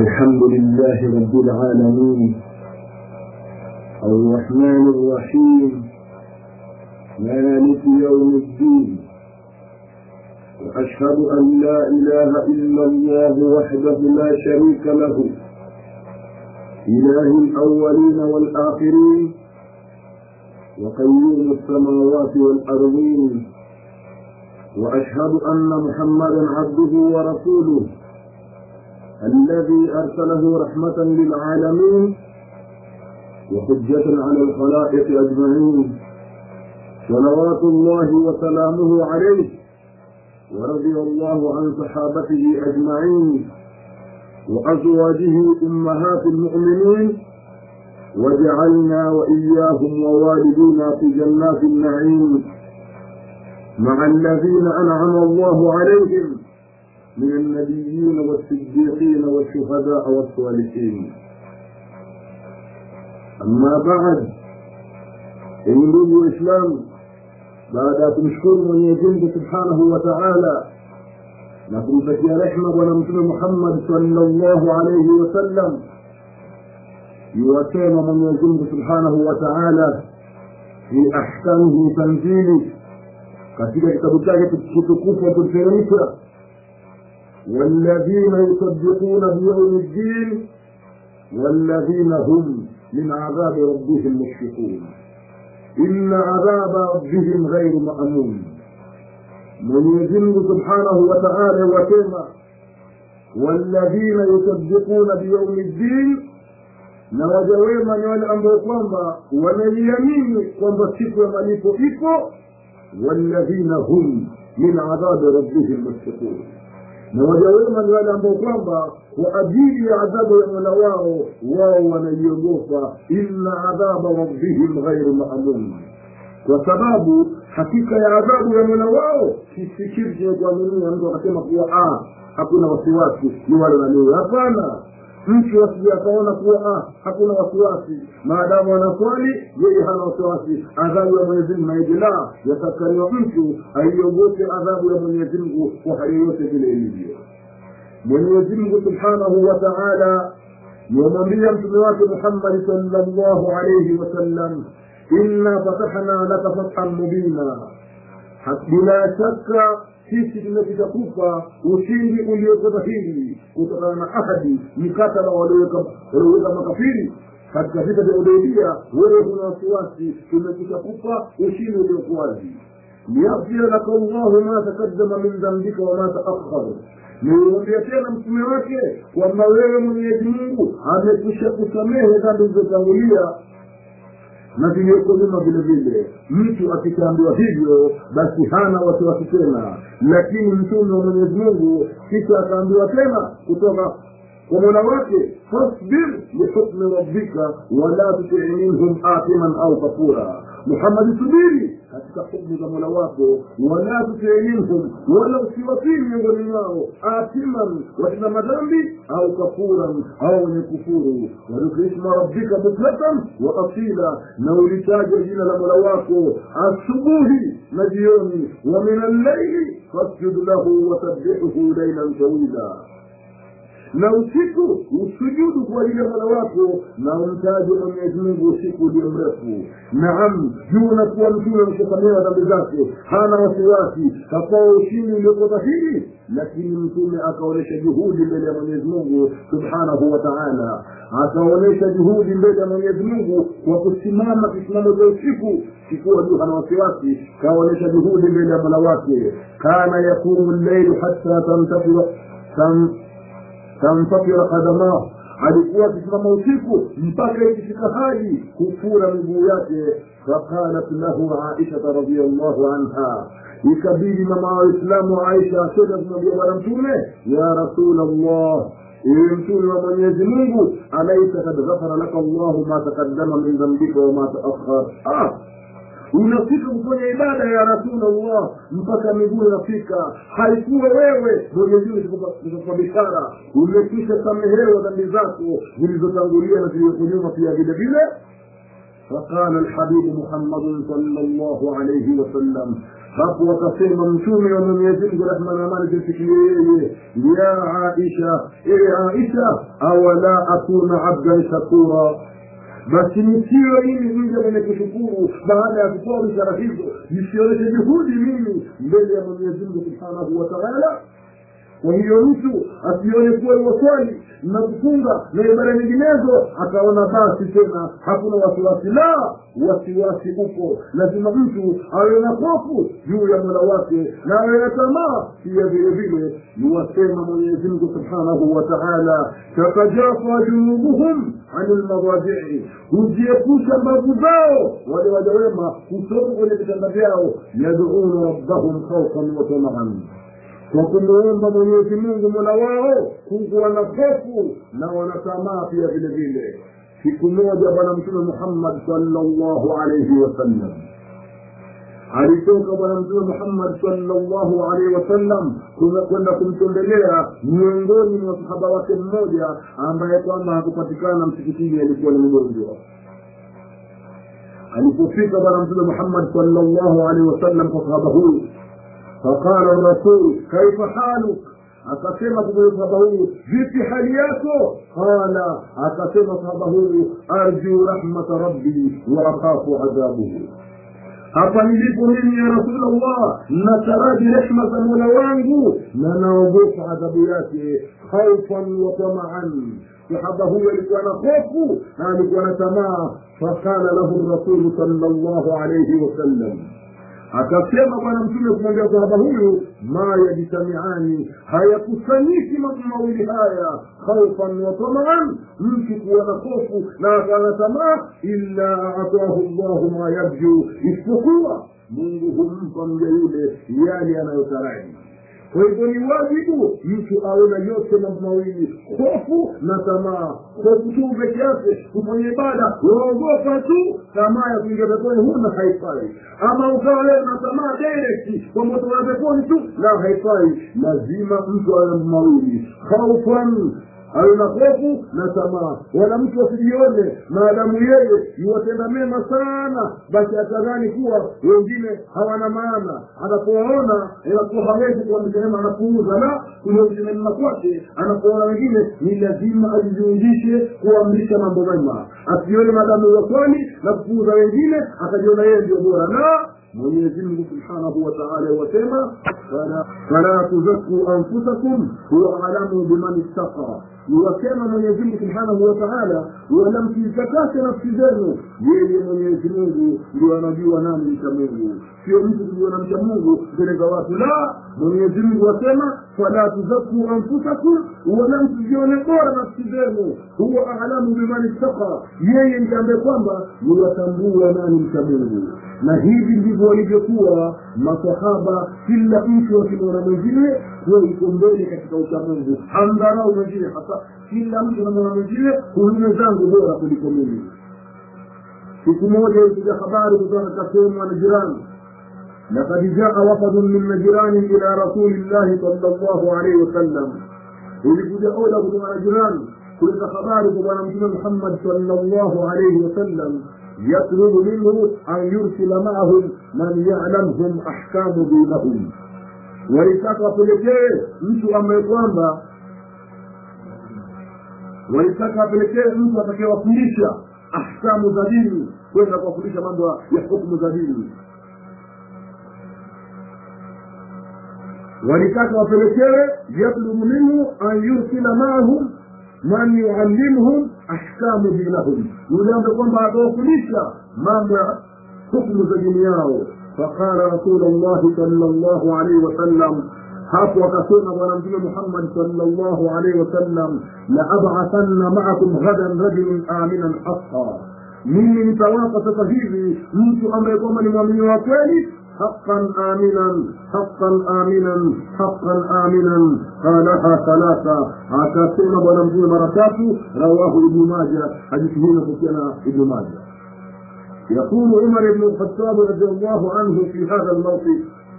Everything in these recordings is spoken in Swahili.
الحمد لله رب العالمين الرحمن الرحيم مالك يوم الدين، وأشهد أن لا إله إلا الله وحده لا شريك له إله الأولين والآخرين وقيوم السماوات والأرضين، وأشهد أن محمدا عبده ورسوله الذي أرسله رحمة للعالمين وحجة على الخلائق أجمعين، صلوات الله وسلامه عليه، ورضي الله عن صحابته أجمعين وأزواجه أمهات المؤمنين، وجعلنا وإياهم ووالدينا في جنات النعيم مع الذين أنعم الله عليهم من النبيين والصديقين والشهداء والصالحين. أما بعد، أيها الإسلام، بعد تشكر من يجب سبحانه وتعالى نقول فتي رحمة ونمتن محمد صلى الله عليه وسلم يوكيم من يجب سبحانه وتعالى في أحكامه تنزيله katika kitabu chake kitukufu kilichoitwa والذين يصدقون بيوم الدين والذين هم من عذاب ربهم مشفقون إن عذاب ربهم غير مأمون. من يجب سبحانه وتعالى وكما والذين يصدقون بيوم الدين نوجوema ni wale ambao kwamba wanaiamini kwamba siku ya malipo ipo. والذين هم من عذاب ربهم مشفقون، نوجوema ni wale ambao kwamba kwa ajili ya adhabu ya Mola wao wanaiogopa. inna adhaba rabbihim ghairu ma'mun, kwa sababu hakika ya adhabu ya Mola wao si kitu cha kuaminia. Mtu akasema kuwa hakuna wasiwasi, ni wale walio. Hapana, mtu asijakaona kuwa hakuna wasiwasi, maadamu anaswali yeye hana wasiwasi. Adhabu ya Mwenyezi Mungu haijala, yatakaniwa mtu aiogope adhabu ya Mwenyezi Mungu kwa hali yote vile ilivyo. Mwenyezi Mungu Subhanahu wa Ta'ala yamwambia mtume wake Muhammad sallallahu alayhi wasallam, inna fatahna laka fathan mubina, bila shaka sisi tumekupa ushindi uliokuwa dhahiri kutokana na ahadi mkataba walioweka makafiri katika vita vya Hudaybiyah. Wewe una wasiwasi, tumekupa ushindi uliokuwa wazi. liyaghfir laka Allahu ma taqaddama min dhanbika wa ma ta'akhkhara, niwaambia tena mtume wake kwamba wewe Mwenyezi Mungu amekwisha kusamehe dhambi zilizotangulia na zilizokuwa vile vile. Mtu akiambiwa hivyo basi hana wasiwasi tena, lakini mtume wa Mwenyezi Mungu kisha akaambiwa tena kutoka kwa Mola wake, fasbir li hukmi rabbika wa la tuti' minhum athiman au kafura. Muhammad, subiri katika hukumu za Mola wako, wala tuti' minhum, wala usiwatii miongoni mwao athiman, watenda madhambi, au kafuran, au ni kufuru. Wadhikrisma rabbika bukratan wa asila, na ulitaja jina la Mola wako asubuhi na jioni. Wa min al-layli fasjud lahu wa sabbihuhu laylan tawila, na usiku usujudu kwa ajili ya Mola wako na umtaje Mwenyezi Mungu usiku ulio mrefu. Naam, juna kuwa mtume mshasamehewa dhambi zake, hana wasiwasi, kapewa ushindi uliokuwa dhahiri, lakini mtume akaonesha juhudi mbele ya Mwenyezi Mungu Subhanahu wa Ta'ala. Akaonesha juhudi mbele ya Mwenyezi Mungu kwa kusimama kisimamo cha usiku, sikuwa juu hana wasiwasi, kaonesha juhudi mbele ya Mola wake. Kana yakumu al-layl hatta tamfakira qadama, alikuwa akisimama usiku mpaka ikifika hadi kufura miguu yake. Faqalat lahu Aisha radhiyallahu anha, ikabidi mama wa Uislamu Aisha asema kumwambia bwana mtume, ya Rasulullah, mtume wa Mwenyezi Mungu, alaysa kad ghafara laka Allahu ma taqaddama min dhanbika wa ma ta'akhkhara. Unafika kufanya ibada ya Rasulullah mpaka miguu inafika. Haikuwa wewe Mwenyezi Mungu kukupa bishara umekwisha samehewa dhambi zako zilizotangulia na zilizokunyuma pia vile vile. فقال الحبيب محمد صلى الله عليه وسلم hapo wakasema mtume wa Mwenyezi Mungu rehema na amani zimfikie yeye, ya Aisha, Aisha, awala akuna abdan shakura, basi nisiwe mimi mja mwenye kushukuru baada ya kutoa ishara hizo, nisionyeshe juhudi mimi mbele ya Mwenyezi Mungu subhanahu wa ta'ala. Kwa hiyo mtu asione kuwa waswali na kufunga na ibada nyinginezo akaona basi tena hakuna wasiwasi. La, wasiwasi upo. Lazima mtu awe na hofu juu ya Mola wake na awe na tamaa pia vile vile. Yuwasema Mwenyezi Mungu subhanahu wa ta'ala, tatajafa junubuhum anil madaji'i, hujiepusha mbavu zao wale waja wema kutoka kwenye vitanda vyao, yad'una rabbahum khawfan wa tama'an, kwa kumuomba Mwenyezi Mungu Mola wao kuwa na hofu na wanatamaa pia vile vile. Siku moja Bwana Mtume Muhammad sallallahu alayhi wasallam alitoka Bwana Mtume Muhammad sallallahu alayhi wasallam kwenda kumtembelea miongoni mwa sahaba wake mmoja ambaye kwamba hakupatikana msikitini, alikuwa ni mgonjwa. Alipofika Bwana Mtume Muhammad sallallahu alayhi wasallam kwa sahaba huyu, فقال الرسول كيف حالك؟ akasema kwa sahaba huyu, vipi hali yako? Qala, akasema sahaba huyu, arju rahmat rabbi wa akhafu adhabuhu, hapa nilipo mimi ya Rasulullah nataraji rehema za Mola wangu na naogopa adhabu yake. Khawfan wa tama'an, sahaba huyu alikuwa na hofu na alikuwa na tamaa. Faqala lahu Rasul sallallahu alayhi wasallam, akasema Bwana Mtume kumwambia sahaba huyu, ma yajtami'ani, hayakusanyiki mambo mawili haya, khawfan wa tama'an, mtu kuwa na hofu na akawa tamaa, illa atahu Allahu ma yarju, isipokuwa Mungu humpa mja yule yale anayotaraji. Kwa hivyo ni wajibu mtu awe na yote mambo mawili, hofu na tamaa. Hofu tu peke yake kufanya ibada, unaogopa tu, tamaa ya kuingia peponi huna, haifai. Ama ukawa leo na tamaa direct kwa moto wa peponi tu, la, haifai. Lazima mtu awe na mambo mawili, khawfan, awe na hofu na tamaa. Wala mtu asijione maadamu yeye yuwatenda mema sana basi atadhani kuwa wengine hawana maana. Anapoona inakuwa hawezi kuwa mema, anapuuza. La, kule mema kwake anapoona wengine ni lazima ajijulishe kuamrisha mambo mema. Asione maadamu waswali na kupuuza wengine akajiona yeye ndio bora. La, Mwenyezi Mungu subhanahu wa ta'ala wasema, fala tuzakku anfusakum huwa a'lamu biman ittaqa. Yuwasema Mwenyezi Mungu subhanahu wa ta'ala, wala msitakase nafsi zenu, yeye Mwenyezi Mungu ndio anajua nani mcha Mungu. Sio mtu kujua na mcha Mungu mbele za watu. La, Mwenyezi Mungu wasema, fala tuzakku anfusakum, wala msijione bora nafsi zenu, huwa a'lamu biman ittaqa, yeye ndiye ambaye kwamba yuwatambua nani mcha Mungu. Na hivi ndivyo walivyokuwa masahaba, kila mtu akimwona mwingine yuko mbele katika uchamungu, hamdharau mwingine. Hasa kila mtu anamwona mwingine, huyu zangu bora kuliko mimi. Siku moja ilikuja habari kutoka sehemu ya jirani, laqad jaa wafdun min najran ila rasulillahi sallallahu alayhi wasallam, ilikuja oda kutoka jirani kuleta habari kwa Bwana Mtume Muhammad sallallahu alayhi wasallam, يطلب منه أن يرسل معهم من يعلمهم أحكام دينهم. walitaka apelekee mtu ambaye kwamba atakayewafundisha ahkamu za dini, kwenda kuwafundisha mambo ya hukumu za dini. walitaka wapelekee, yatlubu minhu an yursila ma'ahum man yuallimuhum ahkamu dinahum, yule ambaye kwamba atawafundisha mambo ya hukumu za dini yao. Faqala Rasulullah sallallahu alayhi wasallam, hapo akasema Bwana Mtume Muhammad sallallahu alayhi wasallam, la ab'athanna ma'akum ghadan rajulan aminan haqqa, mimi nitawapa sasa hivi mtu ambaye kwamba ni muumini wa kweli, حقا آمنا حقا آمنا حقا آمنا. قالها ثلاثة، عكاسين ونمجين مركاته، رواه ابن ماجه، حديثهين فكنا ابن ماجه. يقول عمر بن الخطاب رضي الله عنه في هذا الموقف،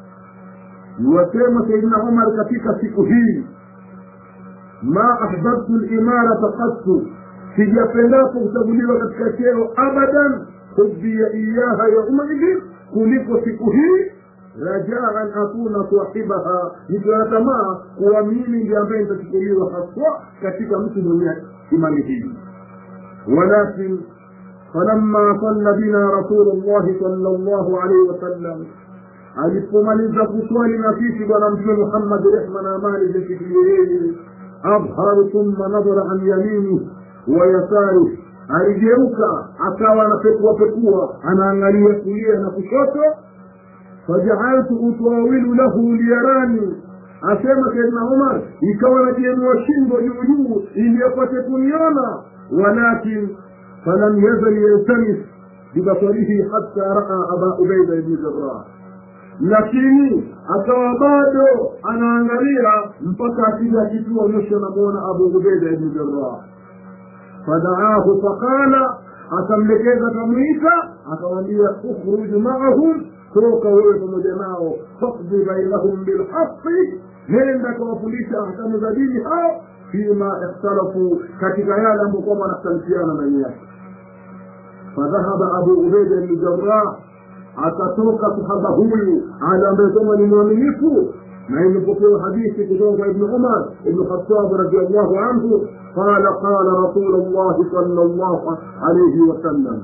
وسيما سيدنا عمر كتك سكهي، ما أحببت الإمارة قط، في جفناكم تقولي وكتكتير أبدا، خذي إياها يا عمر kuliko siku hii rajaan akuna sahibaha, nikiatamaa kuwa mimi ndiye ambaye nitachukuliwa haswa katika mtu mwenye imani hii. Walakin falamma salla bina Rasulullah sallallahu alayhi wasallam, alipomaliza kuswali na sisi bwana mtume Muhammad rehma na amani zimfikie yeye, abhara thumma nadhara an yamini wa yasari, aligeuka akawa anapekua anaangalia kulia na kushoto. Faja'altu utawilu lahu liyarani, asema Sayyidina Umar, ikawa najiinua shingo juu ili apate kuniona. Walakin falam yazal yaltamis bibasarihi hatta raa Aba Ubaida ibn Jarrah, lakini akawa bado anaangalia mpaka akija kitua mwisho anamuona Abu Ubaida ibn Jarrah. Fadaahu faqala, akamlekeza kamuita, akamwambia ukhruj ma'ahum, toka wewe pamoja nao, faqdi bainahum bilhaqqi, nenda kawafundisha ahkamu za dini hao, fima ikhtalafu, katika yale ambayo kwamba wanakhtalifiana ndani yake. Fadhahaba Abu Ubaida ibn Jarrah, akatoka sahaba huyu ala ambaye kama ni mwaminifu, na imepokea hadithi kutoka Ibn Umar ibn Khattab radhiyallahu anhu, qala qala Rasulullah sallallahu alayhi wasallam,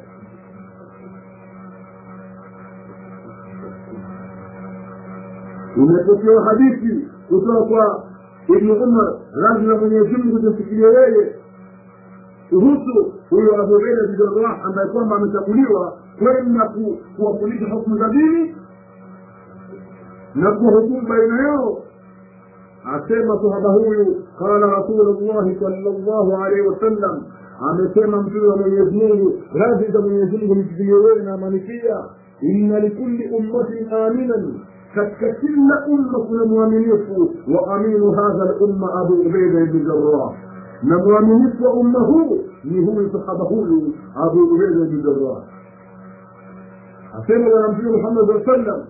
imepokea hadithi kutoka Ibn Umar radhiyallahu Mwenyezi Mungu tumsikie yeye kuhusu huyo Abu Ubaida ibn Jarrah ambaye kwamba amechaguliwa kwenda kuwafundisha hukumu za dini na kuhukumu baina yao. Asema sahaba huyu, qala Rasulullah sallallahu alayhi wasallam, amesema mtume wa Mwenyezi Mungu, radhi za Mwenyezi Mungu msikie wewe na amanikia, inna likulli ummatin aminan, katika kila umma kuna muaminifu, wa aminu hadha al-umma Abu Ubaida ibn Jarrah, na muaminifu wa umma huu ni huyu sahaba huyu Abu Ubaida ibn Jarrah. Asema bwana mtume Muhammad sallallahu alayhi wasallam,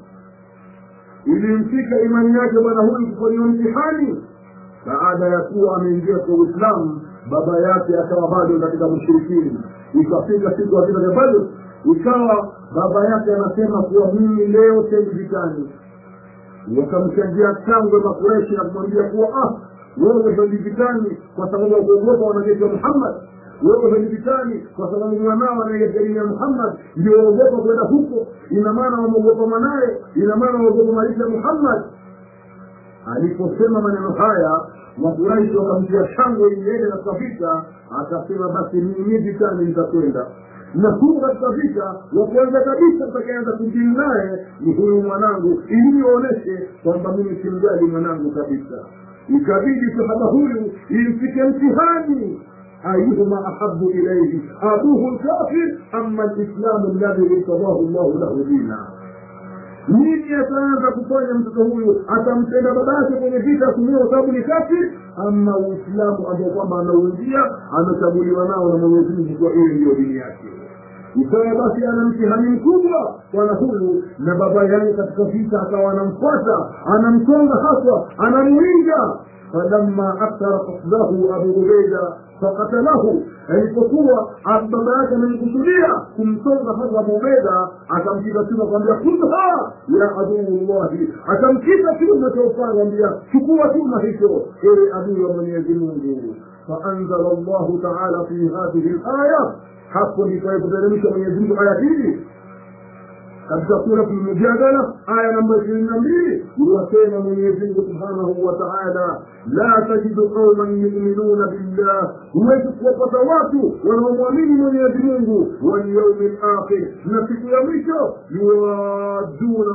ilimfika imani yake bwana huyu kufanya mtihani baada ya kuwa ameingia kwa Uislamu. Baba yake akawa bado katika mushrikini, ikafika siku ya vita vya Badr, ikawa baba yake anasema kuwa mimi leo sendi vitani. Wakamchangia changwe Makureshi na kumwambia kuwa wewe sendi vitani kwa sababu ya kuogopa wanajeshi wa Muhammad, wewe sendi vitani kwa sababu mwanao anayetegemea Muhammad ndio waogopa kwenda huko, ina maana waogopa mwanae, ina maana waogopa maisha ya Muhammad. Aliposema maneno haya, Makureshi wakamtia shangwe ile na kafika, akasema basi mimi vitani nitakwenda. Na huyu katika vita wa kwanza kabisa tutakaanza kudili naye ni huyu mwanangu, ili nionyeshe kwamba mimi simjali mwanangu kabisa. Ikabidi sahaba huyu imfike mtihani, ayuhuma ahabbu ilayhi abuhu al-kafir amma al-islam alladhi irtadahu Allah lahu dina. Nini ataanza kufanya mtoto huyu? Atampenda babake kwenye vita kumio sababu ni kafir, ama Uislamu ambao kwamba anauingia amechaguliwa nao na Mwenyezi Mungu kwa hiyo ndio dini yake. Ikawa basi ana mtihani mkubwa bwana huyu, na baba yake katika vita akawa anamfuata, anamsonga haswa, anamuinga. Falamma akthara qasdahu Abu Ubaida faqatalahu, alipokuwa baba yake amemkusudia kumsonga haswa Abu Ubaida, akampiga chuma kwambia khudha ya adullah, akamkita chuma cha upanga kwambia chukua chuma hicho ewe adui wa Mwenyezi Mungu. Faanzala Allah ta'ala fi hadhihi al-aya, hapo ndipo alipoteremsha Mwenyezi Mungu aya hii katika sura al-Mujadala aya namba 22, wasema Mwenyezi Mungu Subhanahu wa Ta'ala, la tajidu qauman yu'minuna billah, huwezi kuwapata watu wanaomwamini Mwenyezi Mungu wal yawmil akhir, na siku ya mwisho, yuwaduna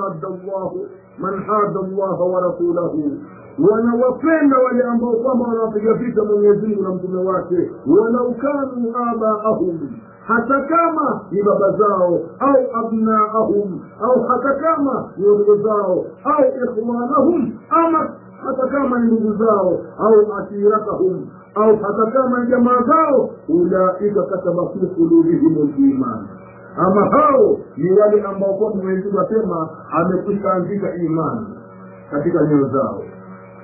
man hadda Allah wa rasulahu, wanawapenda wale ambao kwamba wanapiga vita Mwenyezi Mungu na mtume wake, walau kanu abaahum, hata kama ni baba zao, au abnaahum, au hata kama ni watoto zao, au ikhwanahum, ama hata kama ni ndugu zao, au ashiratahum, au hata kama ni jamaa zao, ulaika kataba fi qulubihim al-iman, ama hao ni wale ambao kwa Mwenyezi Mungu asema amekwisha andika imani katika nyoyo zao.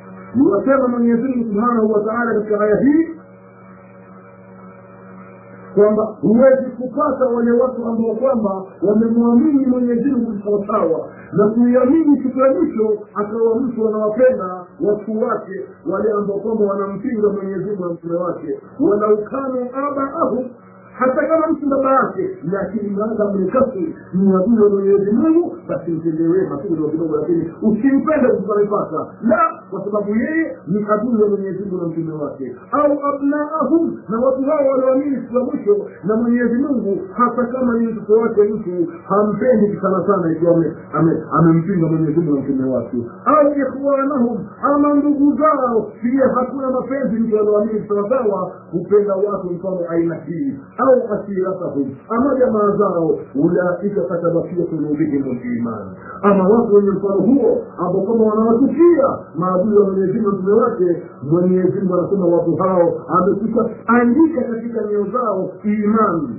Niwasema Mwenyezi Mungu Subhanahu wa Ta'ala katika aya hii, kwamba huwezi kupata wale watu ambao kwamba wamemwamini Mwenyezi Mungu sawasawa na kuiamini siku ya mwisho, akawa mtu anawapenda watu wake wale ambao kwamba wanampinga Mwenyezi Mungu na mtume wake, walau kanu abaahu, hata kama mtu baba yake, lakini mnaanza mnikasi ni adui wa Mwenyezi Mungu, basi mtendewe kidogo kidogo, lakini usimpende kufarifaka la, kwa sababu yeye ni adui wa Mwenyezi Mungu na mtume wake. Au abnaahum, na watu hao walioamini siku ya mwisho na Mwenyezi Mungu, hata kama ni mtoto wake mtu hampendi sana sana ikiwa amempinga Mwenyezi Mungu na mtume wake. Au ikhwanahum, ama ndugu zao pia hakuna mapenzi mtu alioamini sawasawa kupenda watu mfano aina hii. Au asiratahum, ama jamaa zao, ulaika kataba fi qulubihim al-iman, ama watu wenye mfano huo ambao kama wanawachukia maadui wa Mwenyezi Mungu na mtume wake, Mwenyezi Mungu anasema watu hao amekwisha andika katika nyoyo zao imani.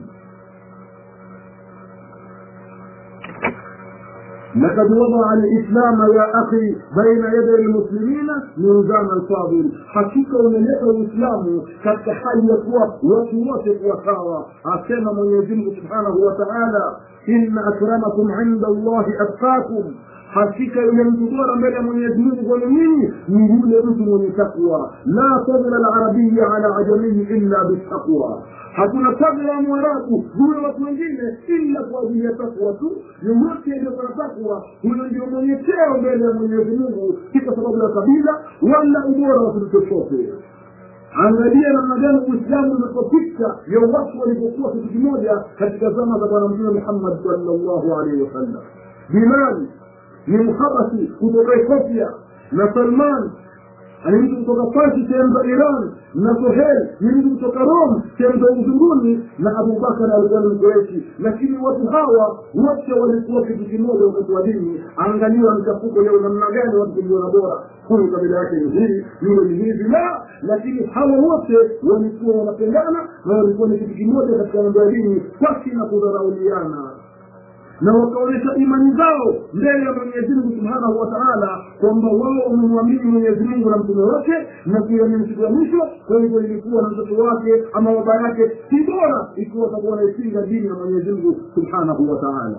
لقد وضع الإسلام يا أخي بين يدي المسلمين ميزانا فاضل. حقيقة ونلقى الإسلام كالتحية وصوتك وساوى. أسمى Mwenyezi Mungu سبحانه وتعالى إن أكرمكم عند الله أتقاكم. hakika yule mtu bora mbele ya Mwenyezi Mungu kwa nini ni yule mtu mwenye takwa. La fadla al-arabiyya ala ajamiyyi illa bitaqwa, hakuna fadla ya Mwarabu juu ya watu wengine illa kwa ajili ya takwa tu. Yoyote aliye na takwa huyo ndio mwenye cheo mbele ya Mwenyezi Mungu, si kwa sababu ya kabila wala ubora wa kitu chochote. Angalia namna gani Uislamu umepita ya watu walipokuwa kitu kimoja katika zama za Bwana Mtume Muhammad sallallahu alaihi wasallam. Bilal ni Mhabasi kutoka Ethiopia, na Salman ni mtu kutoka Farsi sehemu za Iran, na Suhail ni mtu kutoka Rome sehemu za Uzunguni, na Abu Bakar alikuwa ni Mkureshi. Lakini watu hawa wote walikuwa kitu kimoja wakati wa dini. Angalia mchafuko leo namna gani watu kujiona bora, huyu kabila yake ni hii, yule ni hivi, la, lakini hawa wote walikuwa wanapendana na walikuwa ni kitu kimoja katika mambo ya dini, pasi na kudharauliana, na wakaonyesha imani zao mbele ya Mwenyezi Mungu Subhanahu wa Ta'ala kwamba wao wamemwamini Mwenyezi Mungu na mtume wake na kuamini siku ya mwisho. Kwa hivyo ilikuwa na mtoto wake ama baba yake si bora ikiwa atakuwa anaipinga dini ya Mwenyezi Mungu Subhanahu wa Ta'ala.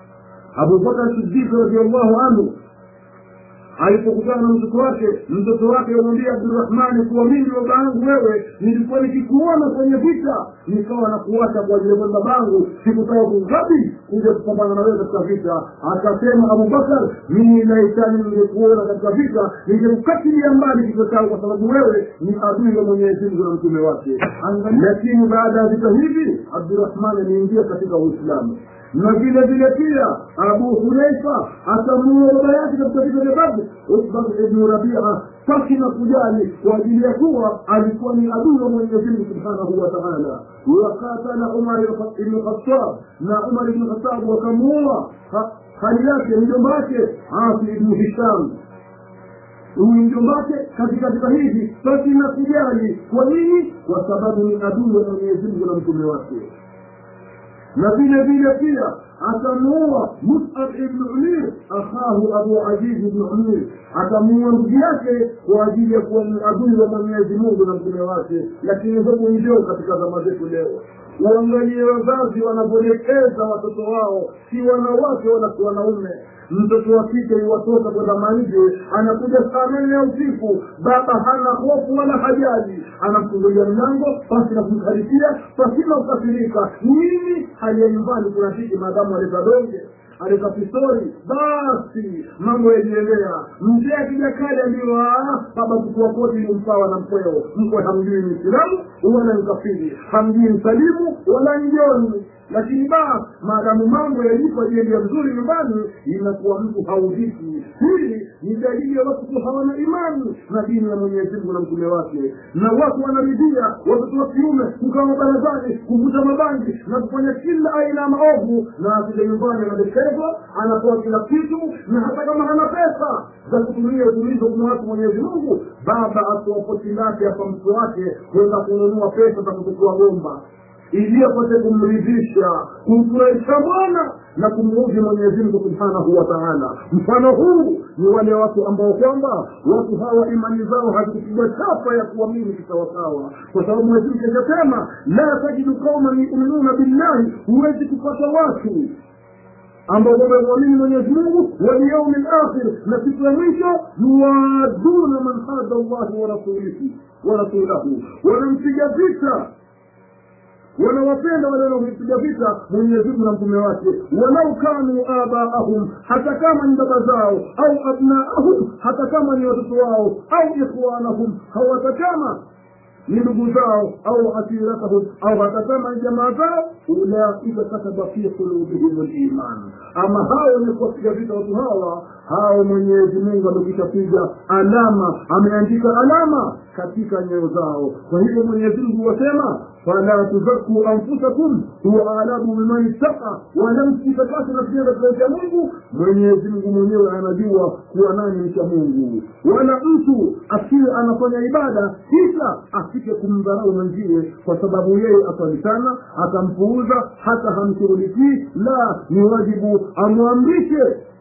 Abu Bakar Siddiq radhiyallahu anhu alipokutana na mtoto wake anamwambia Abdurrahman, kuwa mimi baba yangu wewe nilikuwa nikikuona kwenye vita nikawa nakuacha kwa ajili ya babangu, sikutaka kugabi kuja kupambana na wewe katika vita. Akasema Abu Bakar, mimi naitani ningekuona katika vita ningekukatilia mbali kichwa changu, kwa sababu wewe ni adui wa Mwenyezi Mungu na mtume wake. Lakini baada ya vita hivi Abdurrahman aliingia katika Uislamu. Na vile vile pia Abu Huraifa atamuua baba yake katika vita vya Badr, Utbah ibn Rabi'a, pasi na kujali kwa ajili ya kuwa alikuwa ni adui wa Mwenyezi Mungu Subhanahu wa Ta'ala. Wakatala Umar ibn Khattab, na Umar ibn Khattab wakamuua hali yake mjomba wake Asi ibn Hisham, huyu mjomba wake katika vita hivi, pasi na kujali. Kwa nini? Kwa sababu ni adui wa Mwenyezi Mungu na mtume wake. Na vile vile pia atamuua Mus'ab ibn Umair, akhahu Abu Aziz ibn Umair, atamuua ndugu yake kwa ajili ya kuwa ni adui wa Mwenyezi Mungu na mtume wake. Lakini hapo ndio katika zama zetu leo, uangalie wazazi wanapoelekeza watoto wao, si wanawake wala si wanaume. Mtoto wa kike yuwatoka kwenda manje, anakuja saa 4 ya usiku, baba hana hofu wala hajali, anamfungulia mlango pasi na kumkaribia, pasi na kukasirika. Nini? Hali ya nyumbani kuna tiki, madamu aleta donge, aleta pistori, basi mambo yaliendelea. Mzee akija kale ndio baba kuchukua koti ni msawa na mkweo. Mkwe hamjui Muislamu wala mkafiri, hamjui msalimu wala njoni. Lakini maadamu mambo yalipo yeye mzuri nyumbani, inakuwa mtu haudhiki. Hili ni dalili ya watu hawana imani na dini ya Mwenyezi Mungu na mtume wake. Na watu wanaridhia watoto wa kiume kukaa barazani, kuvuta mabangi na kufanya kila aina ya maovu, na akija nyumbani anadekezwa, anakuwa kila kitu, na hata kama hana pesa za kutumia utulizo kwa watu Mwenyezi Mungu, baba atoapote lake hapa mtu wake kwenda kununua pesa za kuchukua bomba ili apate kumridhisha, kumfurahisha Bwana na kumuudhi Mwenyezi Mungu Subhanahu wa Ta'ala. Mfano huu ni wale watu ambao kwamba watu hawa imani zao hazikupigwa chapa ya kuamini kisawasawa, kwa sababu Mwenyezi Mungu anasema la tajidu qauman yu'minuna billahi, huwezi kupata watu ambao wamemwamini Mwenyezi Mungu wal yawmil akhir, na siku ya mwisho, yuaduna man hada Allah wa rasulahu, wanampiga vita, wanawapenda wale wanaompiga vita Mwenyezi Mungu na mtume wake, walau kanu abaahum, hata kama ni baba zao, au abnaahum, hata kama ni watoto wao, au ikhwanahum, au hata kama ni ndugu zao, au asiratahum, au hata kama ni jamaa zao, ulaika kataba fi qulubihim al-iman. Ama hao ni kupiga vita watu hawa, hao Mwenyezi Mungu amekishapiga alama, ameandika alama katika nyoyo zao. Kwa hivyo Mwenyezi Mungu wasema fala tuzakku anfusakum huwa a'lamu biman ittaqa, wa lam tutakassu nafsina kwa Mungu. Mwenyezi Mungu mwenyewe anajua kuwa nani mcha Mungu, wala mtu asiye anafanya ibada kisha asike kumdharau mwenzie kwa sababu yeye afali sana, akampuuza, hata hamshughulikii. La, ni wajibu amwamrishe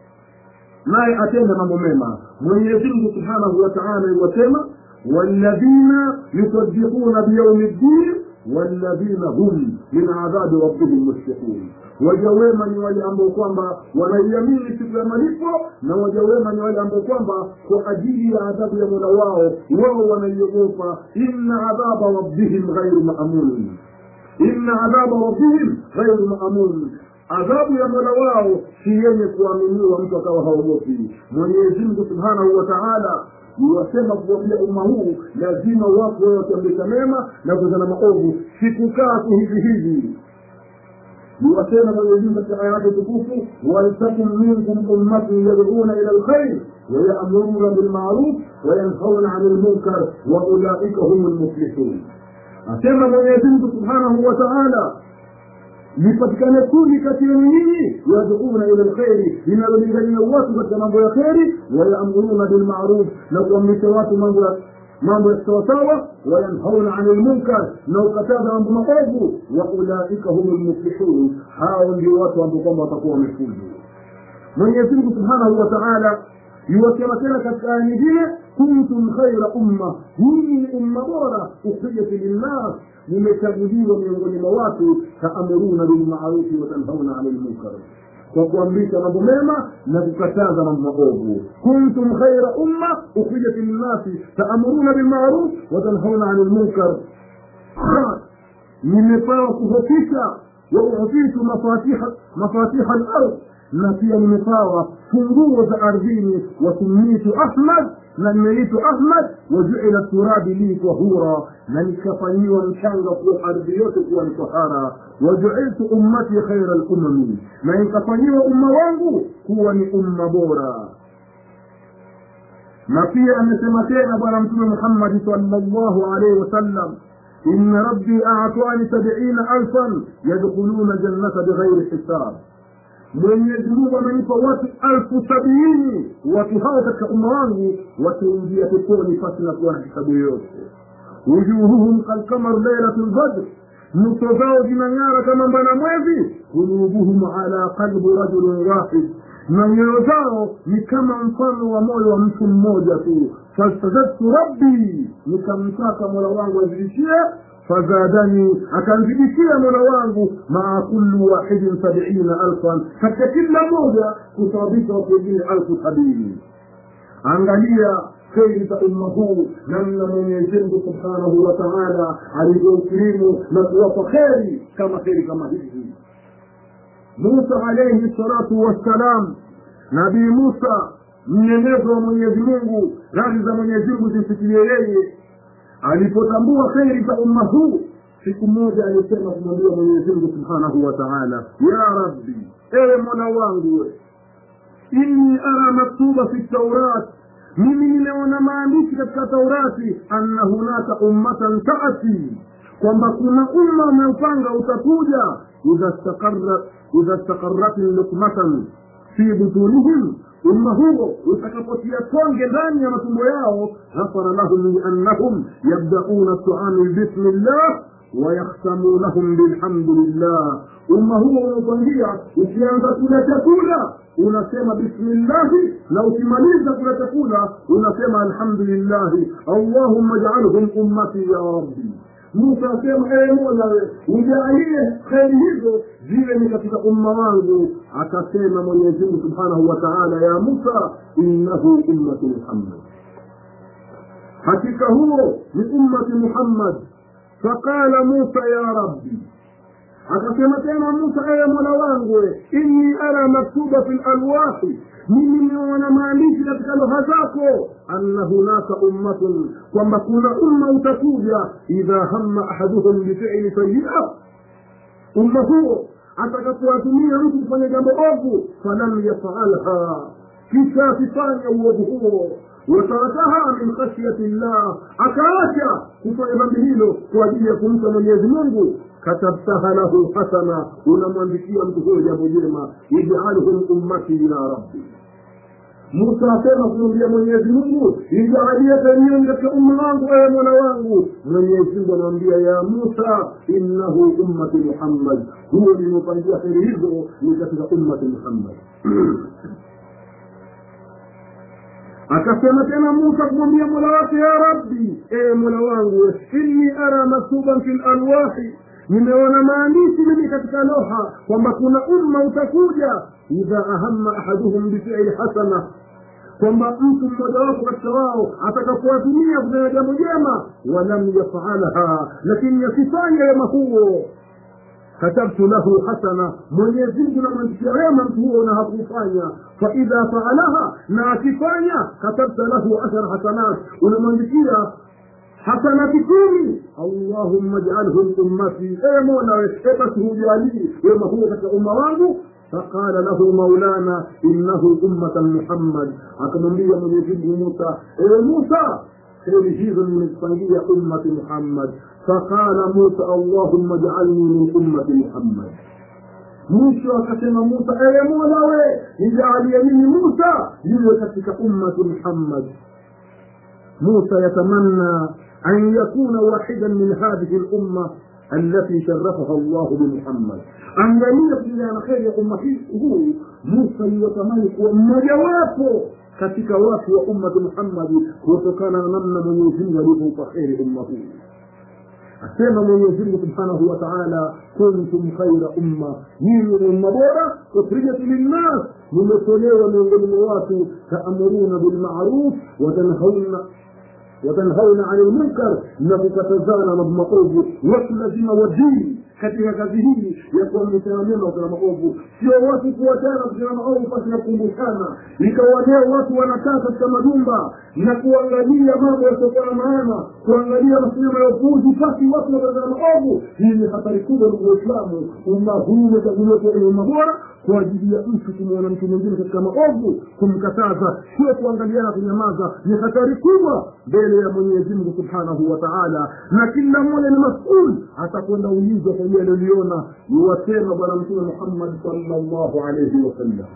naye atende mambo mema. Mwenyezi Mungu Subhanahu wa Ta'ala yasema walladhina yusaddiquna biyawmiddin walladhina hum min adhabi rabbihim mushfiqun. Waja wema ni wale ambao kwamba wanaiamini siku ya malipo, na waja wema ni wale ambao kwamba kwa ajili ya adhabu ya Mola wao wanaiogopa. Inna adhaba rabbihim ghayru ma'mun, inna adhaba rabbihim ghayru ma'mun, adhabu ya Mola wao si yenye kuaminiwa mtu akawa haogopi. Mwenyezi Mungu Subhanahu wa Ta'ala yuwasema kuambia umma huu lazima watu watende mema na kuzana maovu, sikukaa tu hivi hivi. yuwasema Mwenyezi Mungu katika aya yake tukufu waltakum minkum ummatun yad'una ila alkhair wa ya'muruna bil ma'ruf wa yanhauna 'anil munkar wa ulaika humul muflihun. Asema Mwenyezi Mungu Subhanahu wa Ta'ala lipatikane kundi kati ya nyinyi yad'una ila alkhair, linalolingania watu katika mambo ya khairi, wa ya'muruna bil ma'ruf, na kuamrisha watu mambo ya sawasawa, wa yanhauna 'anil munkar, na ukataza mambo maovu, wa ulaika humul muflihun, hao ndio watu ambao watakuwa wamefuzu. Mwenyezi Mungu Subhanahu wa Ta'ala yuwasema tena katika aya nyingine kuntum khayra umma, hii umma bora ukhrijat lin-nas, mmechaguliwa miongoni mwa watu, ta'muruna bil ma'ruf wa tanhauna 'anil munkar, kwa kuamrisha mambo mema na kukataza mambo maovu. Kuntum khayra umma ukhrijat lin-nas ta'muruna bil ma'ruf wa tanhauna 'anil munkar. Nimepewa kuhofisha wa uhfitu mafatiha al-ardh, na pia nimepewa funguo za ardhini. Wasumitu Ahmad, na nimeitwa Ahmad. Waju'ila turabi li tahura, na nikafanyiwa mchanga kwa ardhi yote kuwa ni tahara. Waju'iltu ummati khayra al-umami, na nikafanyiwa umma wangu kuwa ni umma bora. Na pia amesema tena Bwana Mtume Muhammad sallallahu alayhi wasallam inna rabbi a'tani 70,000 yadkhuluna jannata bighayri hisab. Mwenyezi Mungu amenipa watu 70,000, watu hao katika umma wangu wataingia peponi pasi na kuwa na hisabu yoyote. Wujuhuhum kalqamar laylatul badr, nyuso zao zinang'ara kama mbana mwezi. Qulubuhum ala qalbi rajulin wahid, na nyoyo zao ni kama mfano wa moyo wa mtu mmoja tu. Fastazadtu rabbi, nikamtaka Mola wangu azidishie. Fazadani, akanzidishia Mola wangu maa kullu wahidin 70,000, katika kila moja kusababisha watu wengine 70,000. Angalia kheri za umma huu, namna Mwenyezi Mungu Subhanahu wa Ta'ala alivyokirimu na kuwapa kheri kama hizi. Musa alayhi salatu wassalam, Nabii Musa mnyenyezo wa Mwenyezi Mungu, radhi za Mwenyezi Mungu zimfikie yeye, alipotambua kheri za umma huu, siku moja alisema kumwambia Mwenyezi Mungu Subhanahu wa Ta'ala, ya Rabbi, ewe Mola wangu, inni ara maktuba fi Taurat, mimi nimeona maandishi katika Taurati, anna hunaka ummatan ta'ati, kwamba kuna umma umeupanga utakuja, idha istaqarrat luqmatan fi butunihim, umma huo utakapotia tonge ndani ya matumbo yao, ghafara lahum liannahum yabda'una su'ami bismillah wa yakhtamunahum bilhamdulillah. Umma huo unapoingia ukianza kula chakula unasema bismillah, na ukimaliza kula chakula unasema alhamdulillah, Allahumma ij'alhum ummati ya rabbi. Musa asema Mola nijalie kheri hizo ziwe ni katika umma wangu. Akasema Mwenyezi Mungu Subhanahu wa Ta'ala, ya Musa innahu ummatu Muhammad, hakika huo ni ummati Muhammad. Faqala Musa ya rabbi, akasema tena Musa, Mola wangu, inni ara maktuba fil alwahi, mimi nimeona maandishi katika lugha zako, anna hunaka ummatun, kwamba kuna umma utakuja, idha hamma ahaduhum bifi'li sayyi'a, umma huo atakapoatumia mtu kufanya jambo ovu, falam yaf'alha, kisha asifanye uovu huo, watarakaha min khashyati llah, akaacha kufanya dhambi hilo kwa ajili ya kumcha Mwenyezi Mungu, katabtaha lahu hasana, unamwandikia mtu huyo jambo jema, ij'alhum ummati ya rabbi. Musa asema kumwambia Mwenyezi Mungu, ijalie kanioni katika umma wangu, Mola wangu. Mwenyezi Mungu anamwambia, ya Musa innahu ummati Muhammad, huyo nimepangia kheri hizo ni katika ummati Muhammad. Akasema tena Musa kumwambia Mola wake, ya rabbi, Mola wangu, inni ara maktuban fil alwahi, nimeona maandishi mimi katika lugha kwamba kuna umma utakuja, idha ahamma ahaduhum bifi'li hasana, kwamba mtu mmoja wao katika wao atakapoatumia kufanya jambo jema, walam yaf'alha, lakini asifanye wema huo, katabtu lahu hasana, Mwenyezi Mungu anamwandikia wema mtu huo na hakufanya. Fa idha fa'alaha, na akifanya, katabta lahu 10 hasanat, unamwandikia hasanati 10. Allahumma ij'alhum ummati, Mola basi hujalie wema huo katika umma wangu. فقال له مولانا إنه أمة محمد, akamwambia Mwenyezi Mungu Musa, Musa kheri hizo nimezipangia ummati Muhammad. Faqala Musa, Allahumma ij'alni min ummati Muhammad. Mwisho akasema Musa, Mola nijalie mimi Musa niwe katika ummati Muhammad. Musa yatamanna an yakuna wahidan min hadhihi al-umma التي شرفها الله بمحمد. angalia kijana kheri ya umma huu, Musa yutamani kuwa mmoja wapo katika watu wa umma Muhammad, kutokana na namna Mwenyezi Mungu alivyopa kheri umma huu. Asema Mwenyezi Mungu Subhanahu wa Ta'ala, kuntum khayra umma, nyinyi ni umma bora, ukhrijat linnas, mmetolewa miongoni mwa watu, ta'muruna bil ma'ruf wa tanhauna 'anil munkar, na kukatazana mambo maovu. Watu lazima wajini katika kazi hii ya kuamrisha mema na maovu, sio watu kuachana kusema maovu basi na kukumbushana. Ikawa leo watu wanakaa katika majumba na kuangalia mambo yasiyo maana, kuangalia masuala ya upuuzi, basi watu wanatazama maovu. Hii ni hatari kubwa kwa Uislamu. Umma huu utakuwa kwa umma bora kwa ajili ya mtu kumwona mtu mwingine katika maovu, kumkataza, sio kuangaliana kunyamaza. Ni hatari kubwa mbele ya Mwenyezi Mungu Subhanahu wa Ta'ala, na kila mmoja ni mas'ul, atakwenda ulizwa kwa yale aliyoona. Yuwasema Bwana Mtume Muhammad sallallahu alayhi wasallam,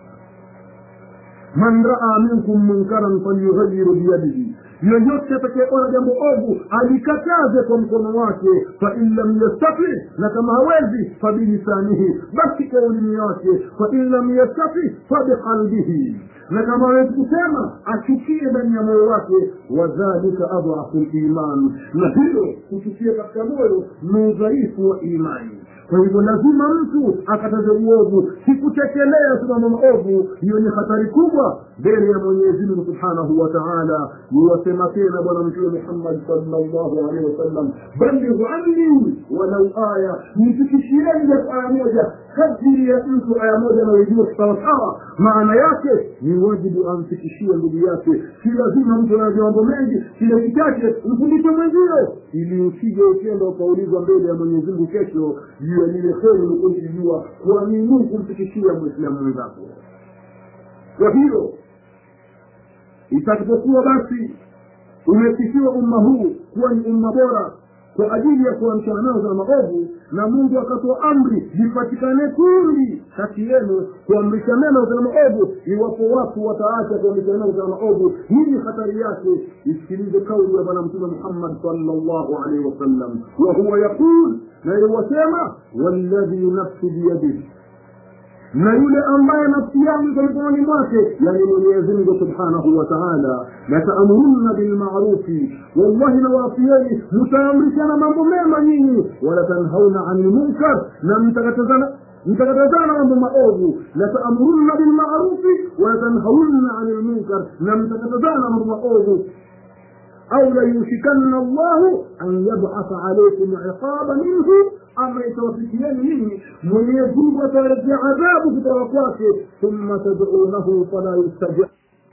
man raa minkum munkaran falyughayyir biyadihi, yoyote atakayeona jambo ovu alikataze kwa mkono wake. Fa in lam yastati, na kama hawezi, fa bilisanihi, basi kwa ulimi wake. Fa in lam yastati, fa biqalbihi, na kama hawezi kusema achukie ndani ya moyo wake. Wadhalika adhafu al-iman, na hiyo kuchukia katika moyo ni udhaifu wa imani. Kwa hivyo lazima mtu akataze uovu, sikutekelea tu mambo maovu. Hiyo ni hatari kubwa mbele ya Mwenyezi Mungu Subhanahu wa Ta'ala. Yuwasema tena Bwana Mtume Muhammad sallallahu alaihi wasallam, balighu anni walau aya, nifikishieni aya moja, kadri ya mtu aya moja na ujue sawa. Maana yake ni wajibu amfikishie ndugu yake, si lazima mtu anajua mambo mengi, kile kichache mfundishe mwenzio, ili usije ukenda ukaulizwa mbele ya Mwenyezi Mungu kesho juu ya lile kheri ulikojua kwa nini kumfikishia Muislamu mwenzako. Kwa hiyo itakapokuwa basi umesifiwa umma huu kuwa ni umma bora kwa ajili ya kuamshana nao na maovu, na Mungu akatoa amri lipatikane kundi kati yenu kuamrisha mema na maovu, iwapo watu wataacha kuamrisha mema na maovu, hii hatari yake. Isikilize kauli ya Bwana Mtume Muhammad sallallahu alaihi wasallam, wa huwa yaqul, na yuwasema, walladhi nafsi biyadihi, na yule ambaye nafsi yangu iko mikononi mwake, yani Mwenyezi Mungu Subhanahu wa Ta'ala, la ta'muruna bil ma'rufi, wallahi na wafieni mtaamrishana mambo mema nyinyi, wala tanhauna 'anil munkar, na mtakatazana mambo maovu. La ta'muruna bil ma'rufi wa tanhauna 'anil munkar, na mtakatazana mambo maovu. au la yushikanna Allah an yab'atha 'alaykum 'iqaban minhu, ama itawafikieni nyinyi Mwenyezi Mungu atawaletea adhabu kutoka kwake, thumma tad'unahu fala yustajab.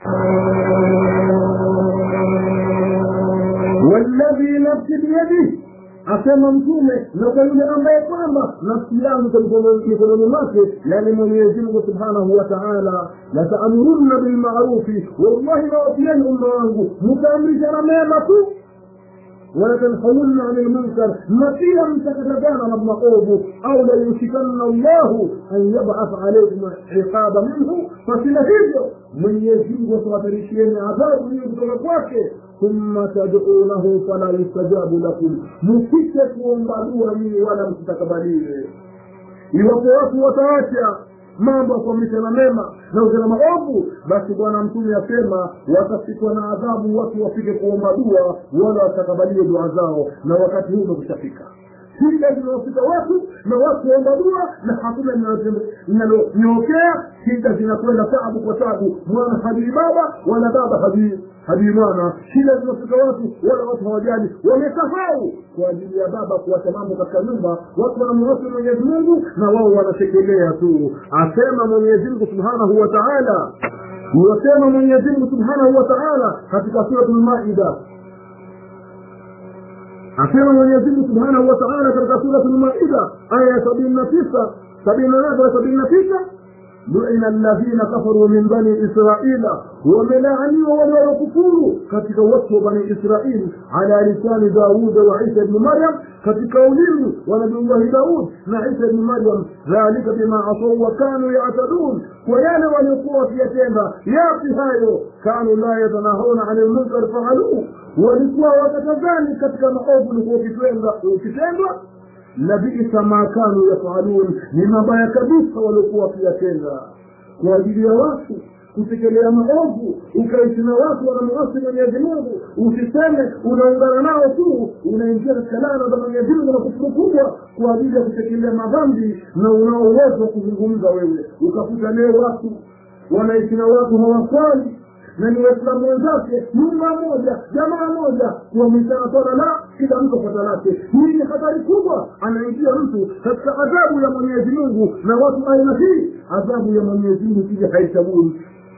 والذي نفسي بيده asema mtume, na kwa yule ambaye kwamba nafsi yangu mikononi mwake, yani Mwenyezi Mungu Subhanahu wa Ta'ala, la ta'muruna bil ma'ruf, wallahi la wafieni umma wangu mtaamrishana mema tu, wala tanhauna 'anil munkar, na pia mtakatazana na maovu. au la yushikanna Allahu an yab'ath 'alaykum 'iqaba minhu, fasila hivyo Mwenyezi Mungu atawatarishieni adhabu hiyo kutoka kwake, thumma tad'unahu fala yustajabu lakum, msike kuomba dua nyinyi wala msitakabaliwe. Iwapo watu wataacha mambo kuamrishana mema na kutenda maovu, basi Bwana Mtume asema watafikwa na adhabu watu wafike kuomba dua wala watakabaliwe dua zao, na wakati huo ukishafika. Shida zinawafika watu na watu waomba dua na hakuna linalonyokea. Shida zinakwenda taabu kwa taabu, mwana hadi baba wala baba hadi mwana. Shida zinafika watu wala watu hawajali, wamesahau kwa ajili ya baba kuacha mambo katika nyumba, watu wanamwasi Mwenyezi Mungu na wao wanatekelea tu. Asema Mwenyezi Mungu Subhanahu wa Ta'ala, wasema Mwenyezi Mungu Subhanahu wa Ta'ala katika suratul Maida, asema Mwenyezi Mungu Subhanahu wa Ta'ala katika suratul Maida aya 79 lu'ina alladhina kafaru min bani Israila, wamelaaniwa wale waliokufuru katika watu wa bani Israili, ala lisani Daud wa Isa ibn Maryam, katika ulimi wa Nabii Daud na Isa ibn Maryam. Dhalika bima asaw wa kanu ya'tadun, kwa yale waliokuwa wakiyatenda. Yapi hayo? Kanu la yatanahuna 'anil munkar fa'aluhu, walikuwa wakatazani katika maovu walikuwa ukitendwa. Labisa ma kanu yafalun, ni mabaya kabisa waliokuwa wakiyatenda. Kwa ajili ya watu kutekelea maovu, ukaishi na watu wanamuasi Mwenyezi Mungu, usiseme unaungana nao tu, unaingia katika laana za Mwenyezi Mungu na kufuru kubwa kwa ajili ya kutekelea madhambi, na unao uwezo kuzungumza wewe. Ukakuta leo watu wanaishi na watu hawaswali, na ni Waislamu wenzake, nyumba moja, jamaa moja, kuamishana swala la kila mtu kwa talake. Hii ni hatari kubwa, anaingia mtu katika adhabu ya Mwenyezi Mungu. Na watu aina hii, adhabu ya Mwenyezi Mungu kija haitabuni.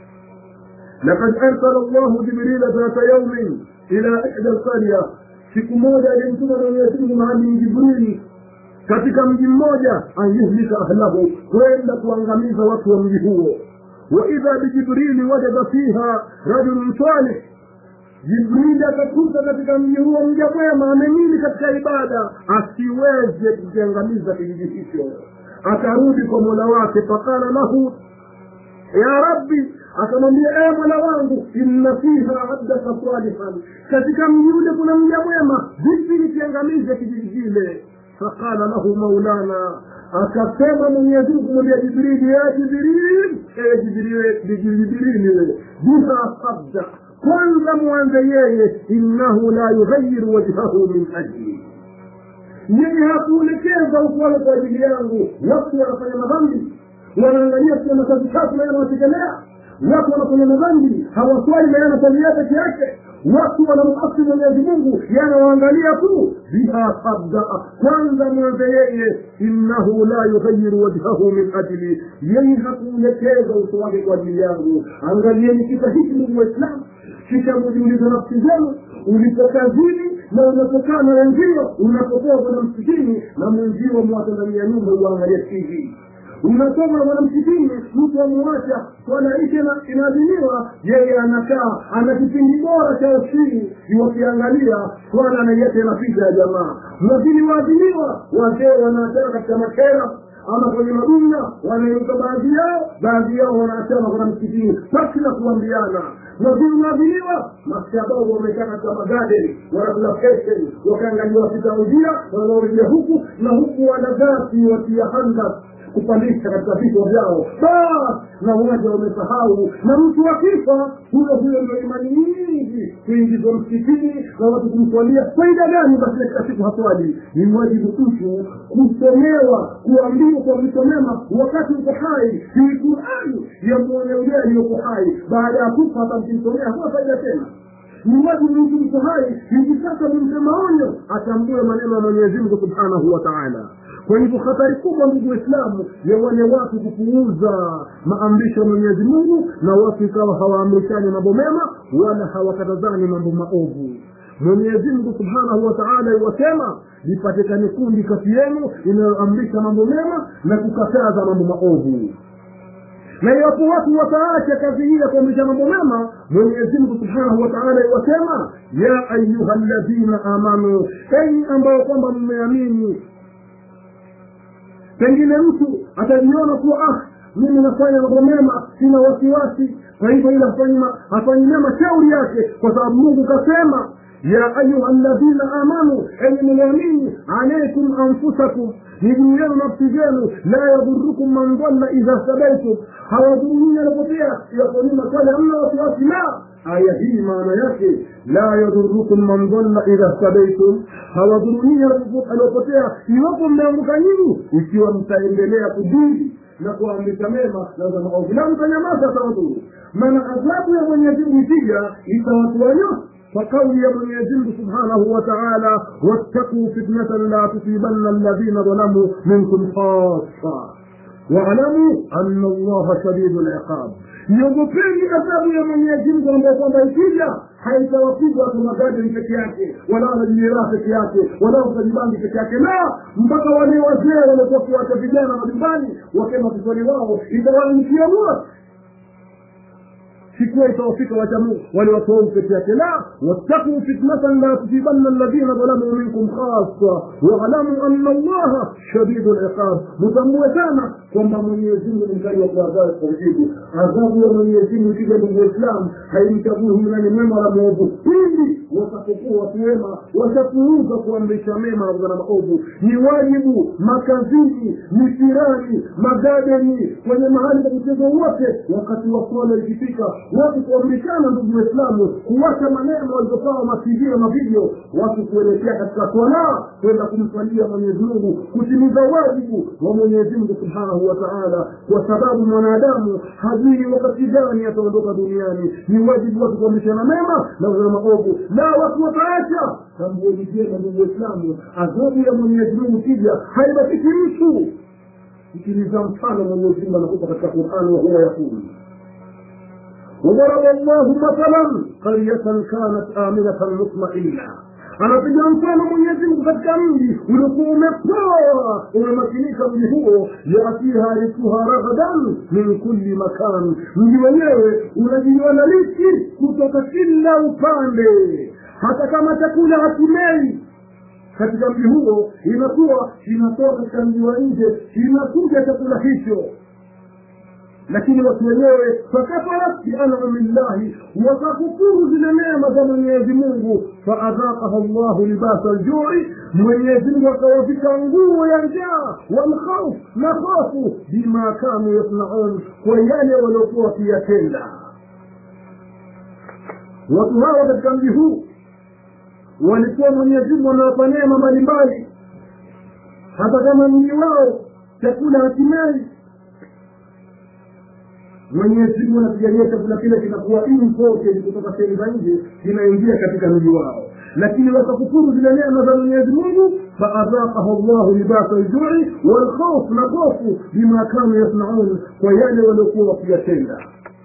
Laqad arsala Allahu Jibrila dhata yawmin ila ihda al-qarya, siku moja alimtuma Mwenyezi Mungu mahali Jibril katika mji mmoja, ayuhlika ahlahu, kwenda kuangamiza watu wa mji huo. وإذا بجبريل وجد فيها رجل صالح, Jibril akakuta katika mji huo mja mwema amenini katika ibada, asiweze kuangamiza kijiji hicho. Akarudi kwa Mola wake, faqala lahu ya Rabbi, akamwambia ewe Mola wangu, inna fiha abdaka salihan, katika mji ule kuna mja mwema, vipi nikiangamiza kijiji kile? Faqala lahu maulana, akasema Mwenyezi Mungu kumwambia Jibril, ya Jibril, Jibril, biha sabda, kwanza mwanze yeye, innahu la yughayyiru wajhahu min ajli, yeye hakuelekeza ukwale kwa ajili yangu. Watu wanafanya madhambi, wanaangalia kwa masaji tatu na wanatekelea. Watu wanafanya madhambi, hawaswali na yanaswalia peke yake. Watu wanamuasi Mwenyezi Mungu, yanawaangalia tu. Biha sabda, kwanza mwanze yeye, innahu la yughayyiru wajhahu min ajli, yeye hakuelekeza uso wake kwa ajili yangu. Angalieni kisa hiki ndugu Waislamu, kisha mjiulize nafsi zenu, ulipokazini na unapokaa na wenzio, unapokuwa kwa msikitini na mwenzio mwatandania nyumba uangalie TV. Unasoma na msikitini, mtu amuacha swala hii inadhiniwa, yeye anakaa ana kipindi bora cha usiku yukiangalia swala na yeye anapiga jamaa. Mwadhini waadhiniwa, wazee wanataka katika makera ama kwenye madunga, wanaiuka baadhi yao wanasema kuna msikitini basi na kuambiana. Mwadhiniwa, mashababu wamekaa katika magadeni, wanakula keshen, wakaangalia wapita ujia, wanaorejea huku na huku, wanadhati watia handa kupandisha katika vichwa vyao, na waja wamesahau. Na mtu akifa huyo ndio imani nyingi kuingizwa msikitini na watu kumswalia. Faida gani basi katika siku haswali? Ni wajibu mtu kusomewa, kuambiwa kwa vitu mema wakati uko hai. Hii Qur'ani ya muonelea yuko hai, baada ya kufa atamsomea kwa faida tena. Ni wajibu mtu uko hai hivi sasa nimpe maonyo, atambue maneno ya Mwenyezi Mungu Subhanahu wa Ta'ala. Kwa hivyo hatari kubwa ndugu Waislamu ya wale watu kupuuza maamrisho ya Mwenyezi Mungu, na watu ikawa hawaamrishani mambo mema wala hawakatazani mambo maovu. Mwenyezi Mungu Subhanahu wa Ta'ala yasema lipatikane kundi kati yenu inayoamrisha mambo mema na kukataza mambo maovu. Na iwapo watu wataacha kazi hii ya kuamrisha mambo mema, Mwenyezi Mungu Subhanahu wa Ta'ala yasema ya ayyuhalladhina amanu, enyi ambao kwamba mmeamini. Pengine mtu atajiona kuwa mimi nafanya mambo mema, sina wasiwasi, kwa hivyo ila afanye mema shauri yake, kwa sababu Mungu kasema ya ayyuhalladhina amanu, enyi mmeamini, alaykum anfusakum, ni juu yenu nafsi zenu, la yadhurrukum man dhalla idha hadaytum, hawadhuruni anapotea yakonima kwale hamna wasiwasi. La, aya hii maana yake la yadhurrukum man dhalla idha hadaytum, hawadhuruni anapotea iwapo mmeanguka nyinyi, ikiwa mtaendelea kudili na kuamrisha mema na maovu na mtanyamaza sawadhuru. Maana adhabu ya Mwenyezi Mungu ikija itawatuanya فقول يا Mwenyezi سبحانه وتعالى واتقوا فتنة لا تصيبن الذين ظلموا منكم خاصة واعلموا أن الله شديد العقاب. Yogopeni adhabu ya Mwenyezi Mungu ambayo kwamba ikija haitawapiga watu magadi peke yake, wala wanajira peke yake, wala wajibangi peke yake, na mpaka wale wazee waliokuwa kuacha vijana majumbani wakema kuswali wao itawaingia wote. Sikuwa itawafika wacha Mungu wale watu peke yake. La, wattaqu fitnatan la tusibanna alladhina zalamu minkum khassa wa'lamu anna Allaha shadidul iqab. Mtambue sana kwamba Mwenyezi Mungu ni mkali wa kuadhibu kwa jibu. Adhabu ya Mwenyezi Mungu kija ndugu Waislamu haimchagui nani mwema wala mwovu. Pindi watakokuwa watu wema watapuuza kuamrisha mema na maovu, ni wajibu makazini, misirani, magadeni, kwenye mahali pa mchezo wote, wakati wa swala ikifika watu kuamrishana ndugu Waislamu, kuacha maneno walizopewa masindio na video, watu kuelekea katika swala kwenda kumswalia Mwenyezi Mungu, kutimiza wajibu wa Mwenyezi Mungu Subhanahu wa Ta'ala, kwa sababu mwanadamu hajui wakati gani ataondoka duniani. Ni wajibu watu kuamrishana mema na maovu, na watu wataacha. Tambueni vyema ndugu Waislamu, adhabu ya Mwenyezi Mungu kija haibaki mtu. Ikiliza mfano Mwenyezi Mungu anakupa katika Qur'an, wa huwa yakulu وضرب الله مثلا قرية كانت آمنة مطمئنة. anapiga mfano Mwenyezi Mungu katika mji uliokuwa umepoa umemakinika. Mji huo yatiha rizquha ragadan min kulli makan, mji wenyewe unajiona lichi kutoka kila upande, hata kama chakula hakimei katika mji huo inakuwa inatoka katika mji wa nje, inakuja chakula hicho. Lakini watu wenyewe fakafara bi'an'amillahi, wakakufuru zile neema za Mwenyezi Mungu, faadhaqaha Allahu libasa al-ju'i, Mwenyezi Mungu akawavika nguo ya njaa wal khawf na hofu, bima kanu yasnaun, kwa yale waliokuwa wakiyatenda. Watu hawa katika mji huu walikuwa Mwenyezi Mungu anawapa neema mbalimbali, hata kama mji wao chakula hakimei, Mwenyezi Mungu anapigia chakula kile kinakuwa imported kutoka sehemu za nje kinaingia katika mji wao. Lakini wakakufuru zile neema za Mwenyezi Mungu, faadhaqahu Allahu libasa al-ju'i wal khawf, na hofu, bima kanu yasnaun, kwa yale waliokuwa wakiyatenda.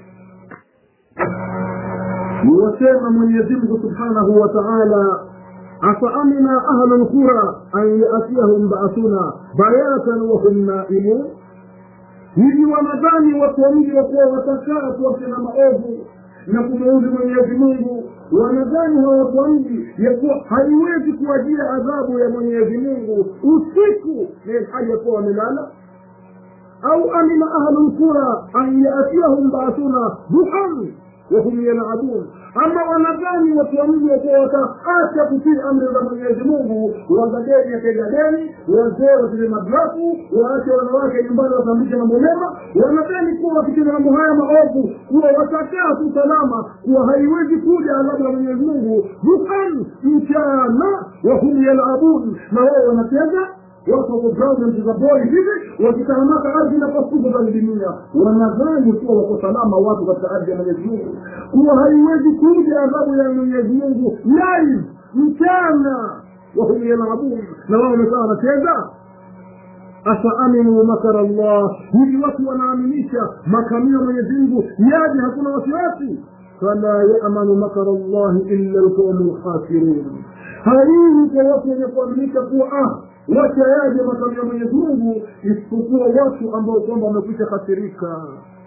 Wasema Mwenyezi Mungu Subhanahu wa Ta'ala afaamina ahlul qura an ya'tiyahum ba'athuna bayatan wa hum na'imun, hivi wanadhani watu wa mji wakuwa watakaa kuacha na maovu na kumuudhi Mwenyezi Mungu? Wanadhani hawa watu wa mji ya kuwa haiwezi kuwajia adhabu ya Mwenyezi Mungu usiku na hali ya kuwa wamelala? Au amina ahlul qura an ya'tiyahum ba'athuna duhan, وهم يلعبون. Ama wanadhani watu wa mji wataacha kutii amri za Mwenyezi Mungu, wazageni yategadeni, wazee wazile madrafu, waache wanawake nyumbani watambisha mambo mema. Wanadhani kuwa wakitenda mambo haya maovu kuwa watakaa tu salama, kuwa haiwezi kuja adhabu ya Mwenyezi Mungu duhan mchana. Wahum yalabun, na wao wanacheza watu wakobraundi za boli hivi wakitahamaka ardhi na pasuko za dunia. Wanadhani kuwa wako salama watu katika ardhi ya Mwenyezi Mungu, kuwa haiwezi kuja adhabu ya Mwenyezi Mungu live mchana. Wahum yalabun, na wao wamekaa wanacheza. Asa aminu makara Allah, hivi watu wanaaminisha makamio ya Mwenyezi Mungu yaje hakuna wasiwasi. Fala ya'manu makara Allah illa al-qawmul khasirun, haiwi kwa watu wenye kuaminisha kuwa wacha yaje makamio ya Mwenyezi Mungu isipokuwa watu ambao kwamba wamekwisha khasirika.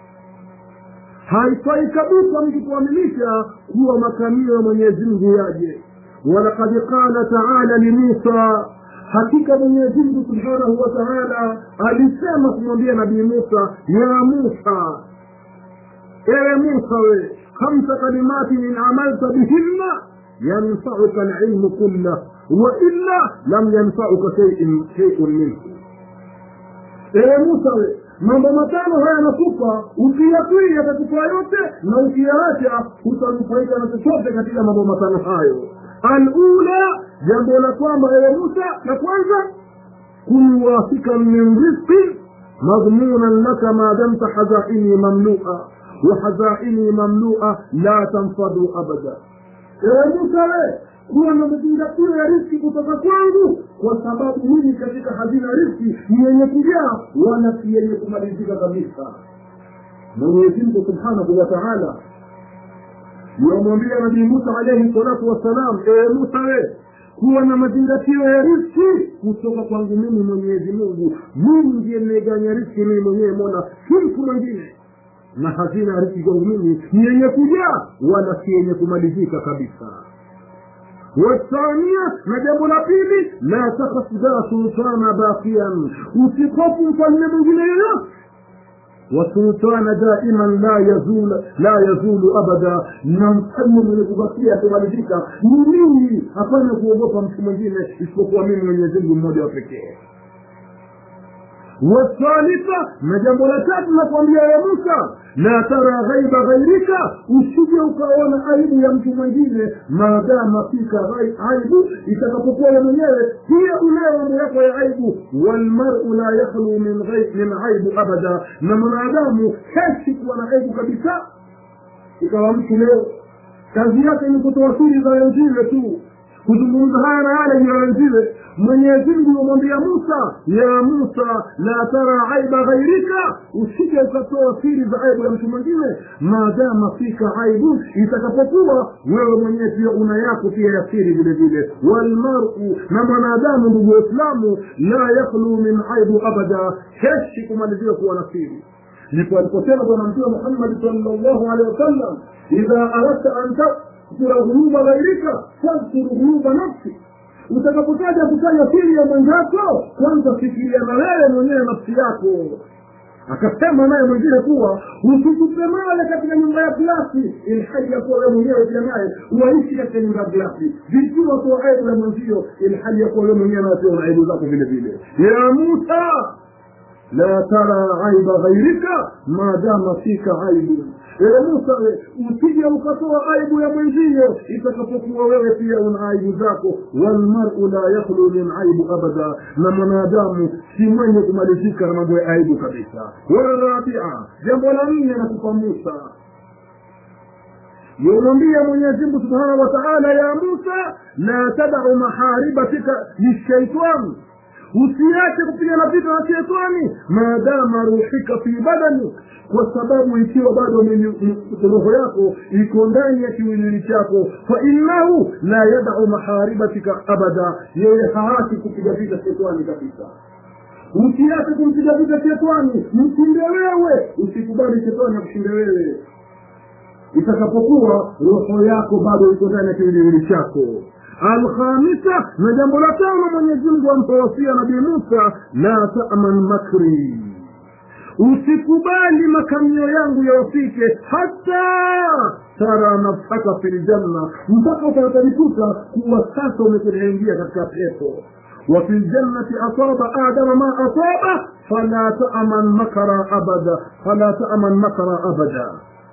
Haifai kabisa mtu kuaminisha kuwa makamio ya Mwenyezi Mungu yaje. Walaqad qala ta'ala li Musa, hakika Mwenyezi Mungu Subhanahu wa Ta'ala alisema kumwambia Nabii Musa, ya Musa, ewe Musa, we khamsa kalimati in amalta bihinna yanfa'uka al-ilmu kullahu wa illa lam yanfa'uka shay'un minhu. Ewe Musa, we mambo matano haya nakupa, ukiyatii yatakupa yote, na ukiyaacha utanufaika na chochote katika mambo matano hayo. Al-ula, jambo la kwamba ewe Musa, la kwanza, kuwafika min rizqi madhmunan laka ma damta hazaini mamlu'a, wa hazaini mamlu'a la tanfadu abada. Ewe Musa, kuwa na mazingatio ya riziki kutoka kwangu, kwa sababu mimi katika hazina riziki ni yenye kujaa wala si yenye kumalizika kabisa. Mwenyezi Mungu Subhanahu wa Ta'ala yamwambia Nabii Musa alayhi salatu wassalam, ewe Musa, kuwa na mazingatio ya riziki kutoka kwangu mimi Mwenyezi Mungu. Mimi ndiye ninayeganya riziki mimi mwenyewe, Mola, si mtu mwingine. Na hazina ya riziki kwangu mimi ni yenye kujaa wala si yenye kumalizika kabisa. والثانية, نجم الأبيل, لا تخف ذا سلطان باقيا, وثقف فالنبو جنينا, والسلطان دائما لا يزول أبدا. نمحن من البقية والذيك مني أفنك وضفا مشمجين اسمكوا من يزيل الموضوع فكيه. والثالثة, نجم الأتاب نقوم يا موسى, لا ترى غيب غيرك, usije ukaona aibu ya mtu mwingine maadama fika aibu itakapokuwa mwenyewe pia unayo mambo yako ya aibu. Walmar'u la yakhlu min aibu abada, na mwanadamu hasi kuwa na aibu kabisa. Ikawa mtu leo kazi yake ni kutoa siri za wengine tu, kuzungumza haya na yale ya wengine. Mwenyezi Mungu amwambia Musa, ya Musa, la tara aiba ghairika, usije ukatoa siri za aibu ya mtu mwingine maadama fika aibu itakapokuwa wewe mwenyewe pia una yako pia ya siri vile vile. Walmar'u, na mwanadamu ndugu Waislamu, la yakhlu min aibu abada, heshi kumalizia kuwa na siri. Ndipo aliposema Bwana Mtume Muhammad sallallahu alaihi wasallam, idha aradta an tadhkura dhunuba ghairika fadhkur dhunuba nafsi, utakapotaja kufanya siri ya mwenzako kwanza fikiria na wewe mwenyewe nafsi yako. Akasema naye mwingine kuwa usitusemale katika nyumba ya glasi ilhali ya kuwa wewe mwenyewe pia naye uishi katika nyumba ya glasi, vikiwa kwa aibu ya mwenzio ilhali ya kuwa wewe mwenyewe na aibu zako vile vile. Ya Musa, la tara aiba ghairika maadama fika aibu. Ewe Musa, usije ukatoa aibu ya mwenzio itakapokuwa wewe pia una aibu zako. Walmar'u la yakhlu min aibu abada, na mwanadamu si mwenye kumalizika na mambo ya aibu kabisa. Warabi'a, jambo la nne na kupa Musa, yomwambia Mwenyezi Mungu Subhanahu wa Ta'ala, ya Musa, la tad'u maharibatika lishaitani, usiache kupigana vita na shetani maadama ruhika fi badani, kwa sababu ikiwa bado roho yako iko ndani ya kiwiliwili chako. Fa innahu la yad'u maharibatika abada, yeye haachi kupiga vita shetani kabisa. Usiache kumpiga vita shetani, mshinde wewe, usikubali shetani akushinde wewe itakapokuwa roho yako bado iko ndani ya kiwiliwili chako. Al-khamisa, na jambo la tano Mwenyezi Mungu ampawasia Nabii Musa, la ta'man makri, usikubali makamio yangu yafike hata tara nafsaka fil janna, mpaka utajikuta kuwa sasa umeingia katika pepo. wa fil jannati asaba adama ma asaba fala ta'man makara abada.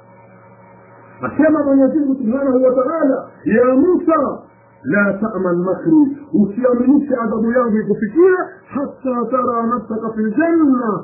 Asema Mwenyezi Mungu Subhanahu wa Ta'ala, ya Musa la ta'man makri, usiaminishe adhabu yangu ikufikia hatta tara nafsaka fil janna,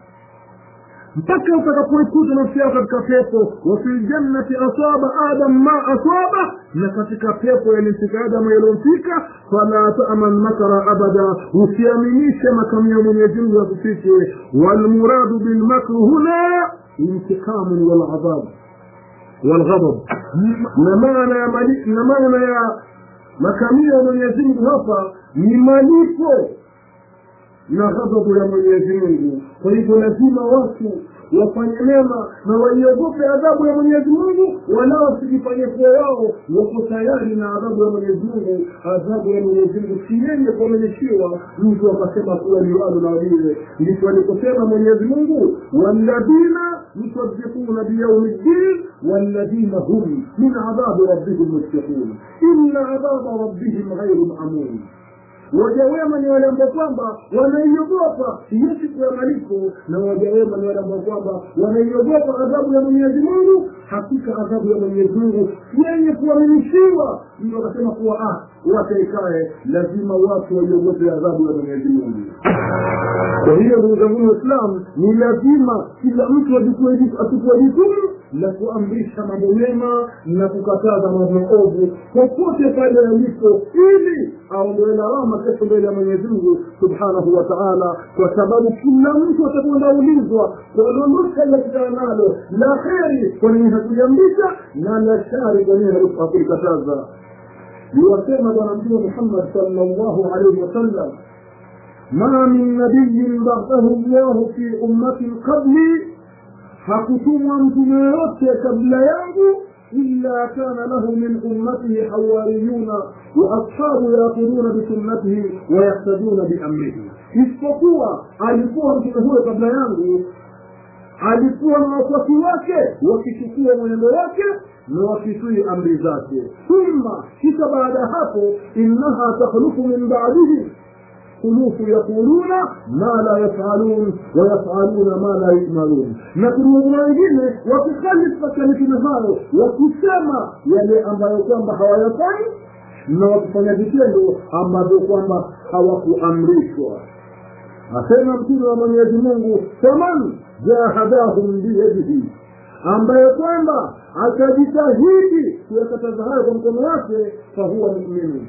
mpaka utakapoikuta nafsi yako katika pepo. wa fil jannati asaba adam ma asaba, na katika pepo yalifika Adam yalofika. fala ta'man makra abada, usiaminishe makamio Mwenyezi Mungu yakufike. wal muradu bil makr huna intiqam wal adab wal ghadab, na maana ya makamio Mwenyezi Mungu hapa ni malipo na ghadhabu ya Mwenyezi Mungu. Kwa hivyo lazima watu wafanye mema na waiogope adhabu ya Mwenyezi Mungu, wala wasijifanye kwa wao wako tayari na adhabu ya Mwenyezi Mungu. Adhabu ya Mwenyezi Mungu si yenye kumenyeshiwa mtu akasema kuwa ni walo na wile. Ndipo alikosema Mwenyezi Mungu, walladhina yusaddiquna biyawmiddin walladhina hum min adhabi rabbihim mushfiqun, inna adhaba rabbihim ghayru ma'mun. Waja wema ni wale ambao kwamba wanaiogopa siku ya malipo, na waja wema ni wale ambao kwamba wanaiogopa adhabu ya Mwenyezi Mungu. Hakika adhabu ya Mwenyezi Mungu yenye kuaminishiwa. Ndio wakasema kuwa wataikae, lazima watu waiogope adhabu ya Mwenyezi Mungu. Kwa hiyo ndugu zangu Waislamu, ni lazima kila mtu achukue jukumu la kuamrisha mambo mema na kukataza mambo maovu popote pale alipo, ili aondoe lawama kesho mbele ya Mwenyezi Mungu Subhanahu wa Ta'ala, kwa sababu kila mtu atakapoulizwa kwa lolote alilonalo, la kheri kwa nini hakuliamrisha, na la shari kwa nini hakulikataza. Yuwasema Bwana Mtume Muhammad sallallahu alayhi wasallam, ma min nabiyyin ba'athahu Allahu fi ummatin qabli, hakutumwa mtume yote kabla yangu illa kana lahu min ummatihi hawariyuna wa ashabu yaquluna bi sunnatihi wa yahtaduna bi amrihi, isipokuwa alikuwa mtume huyo kabla yangu alikuwa na wafuasi wake wakichukua mwenendo wake na wakitii amri zake. Thumma, kisha baada hapo, innaha takhlufu min ba'dihi خلوف يقولون ما لا يفعلون ويفعلون ما لا يؤمرون. na kuna wengine wakikhalifu katika hayo, wakisema yale ambayo kwamba hawayafanyi na wakifanya vitendo ambavyo kwamba hawakuamrishwa. Asema Mtume wa Mwenyezi Mungu, faman jahadahum biyadihi, ambaye kwamba atajitahidi kuyakataza hayo kwa mkono wake, fahuwa mu'min.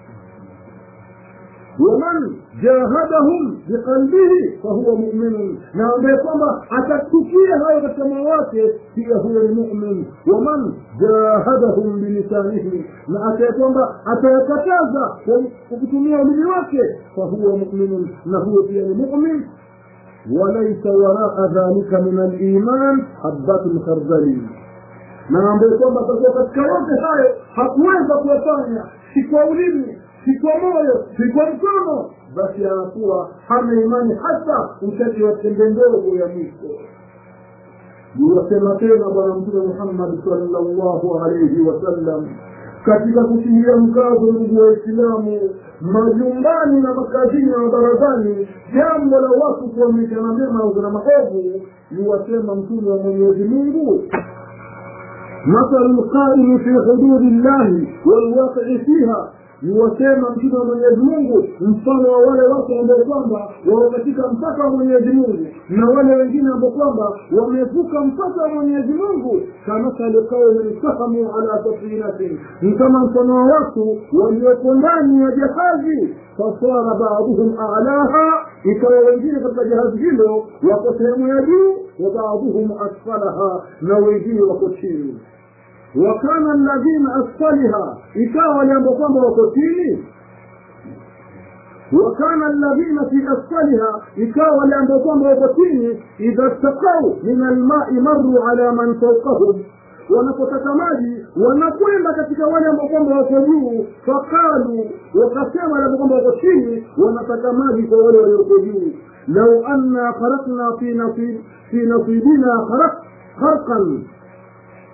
ومن جاهدهم بقلبه فهو مؤمن, na ambaye kwamba atachukia hayo katika moyo wake pia huyo ni mu'min. ومن جاهدهم بلسانه, na ambaye kwamba atayakataza kwa kutumia ulimi wake fahuwa mu'min, na huyo pia ni mu'min. وليس وراء ذلك من الإيمان حبة خردل, na ambaye kwamba katika yote hayo hakuweza kuyafanya, si kwa ulimi, si kwa moyo, si kwa mkono, basi anakuwa hana imani hata uchache wa chembe ndogo ya mwisho. Yusema tena Bwana Mtume Muhammad sallallahu alayhi wasallam katika kutilia mkazo ndugu wa Islamu, majumbani na makazini na barazani, jambo la watu kuamrishana mema na maovu, yuwasema Mtume wa Mwenyezi Mungu, مثل القائم في حدود الله والواقع فيها, yuwasema Mtume wa Mwenyezi Mungu mfano wa wale watu ambao kwamba wao katika mpaka wa Mwenyezi Mungu na wale wengine ambao kwamba wamevuka mpaka wa Mwenyezi Mungu. Kama salikaw sahamu ala safinatin, ni kama mfano wa watu walioko ndani ya jahazi, fasara ba'dhum a'laha, ikawa wengine katika jahazi hilo wako sehemu ya juu, wa ba'dhum asfalaha, na wengine wako chini. وكان الذين أسفلها إكاوا لأنبقام وقتيني, وكان الذين في أسفلها إكاوا لأنبقام وقتيني إذا استقوا من الماء مروا على من فوقهم, wanapotaka maji wanakwenda katika wale ambao kwamba wako juu, faqalu, wakasema wale ambao kwamba wako chini wanataka maji kwa wale walioko juu, law anna kharaqna fi nasibina kharqan,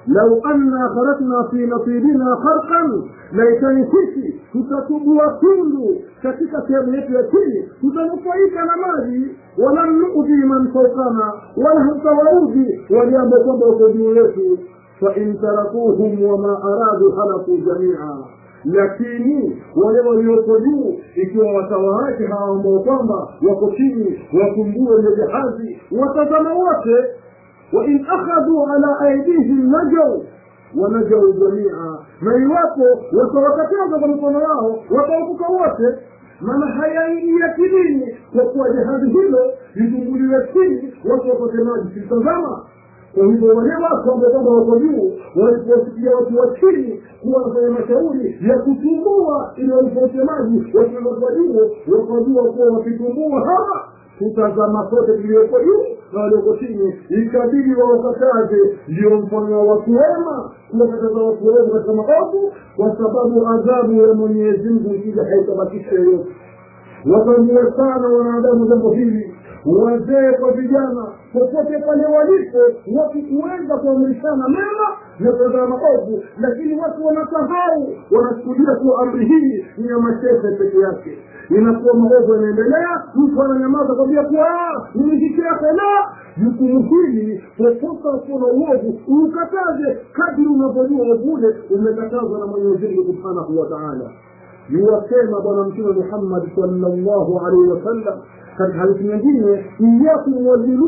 lau anna kharatna fi nasibina kharqan, laitani sisi tutatubua tundu katika sehemu yetu ya chini, tutanufaika na maji. Walam nu'dhi man fawqana, wala hutawaudhi wale ambao kwamba wako juu yetu. Fa in tarakuhum wama aradu halaku jamia, lakini wale walioko juu ikiwa watawaache hawa ambao kwamba wako chini wakumbue ile jahazi, watazama wote. Wa in akhadhu ala aydihim najaw wa najaw jamia, na iwapo watawakataza kwa mikono yao wataokoka wote. Maana hayaingia kidini kwa kuwa jahazi hilo litumbuliwe chini watu wapate maji kitazama. Kwa hivyo wale watu ambao wako juu waliposikia watu wa chini kuwa wanafanya mashauri ya kutumbua ili walipote maji, watu wa juu wakajua kuwa wakitumbua hawa tutazama sote tulioko juu na walioko chini, ikabidi wawakataze. Ndio mfano wa watu wema kuwakataza watu wema katika maovu, kwa sababu adhabu ya Mwenyezi Mungu ikija haitabakisha yoyote. Wakamua sana wanadamu jambo hili, wazee kwa vijana, popote pale walipo, wakikuweza kuamrishana mema na kutazama maovu. Lakini watu wanasahau, wanachukulia kuwa amri hii ni ya mashehe peke yake. Inakuwa maovu yanaendelea, mtu ananyamaza kwambia kuwa nimesikia la jukumu hili. Popote kuna uovu ukataze, kadri unavyojua ule umekatazwa na Mwenyezi Mungu Subhanahu wa Ta'ala. Yuwasema Bwana Mtume Muhammad sallallahu alaihi wasallam katika hadithi nyingine, iyyakum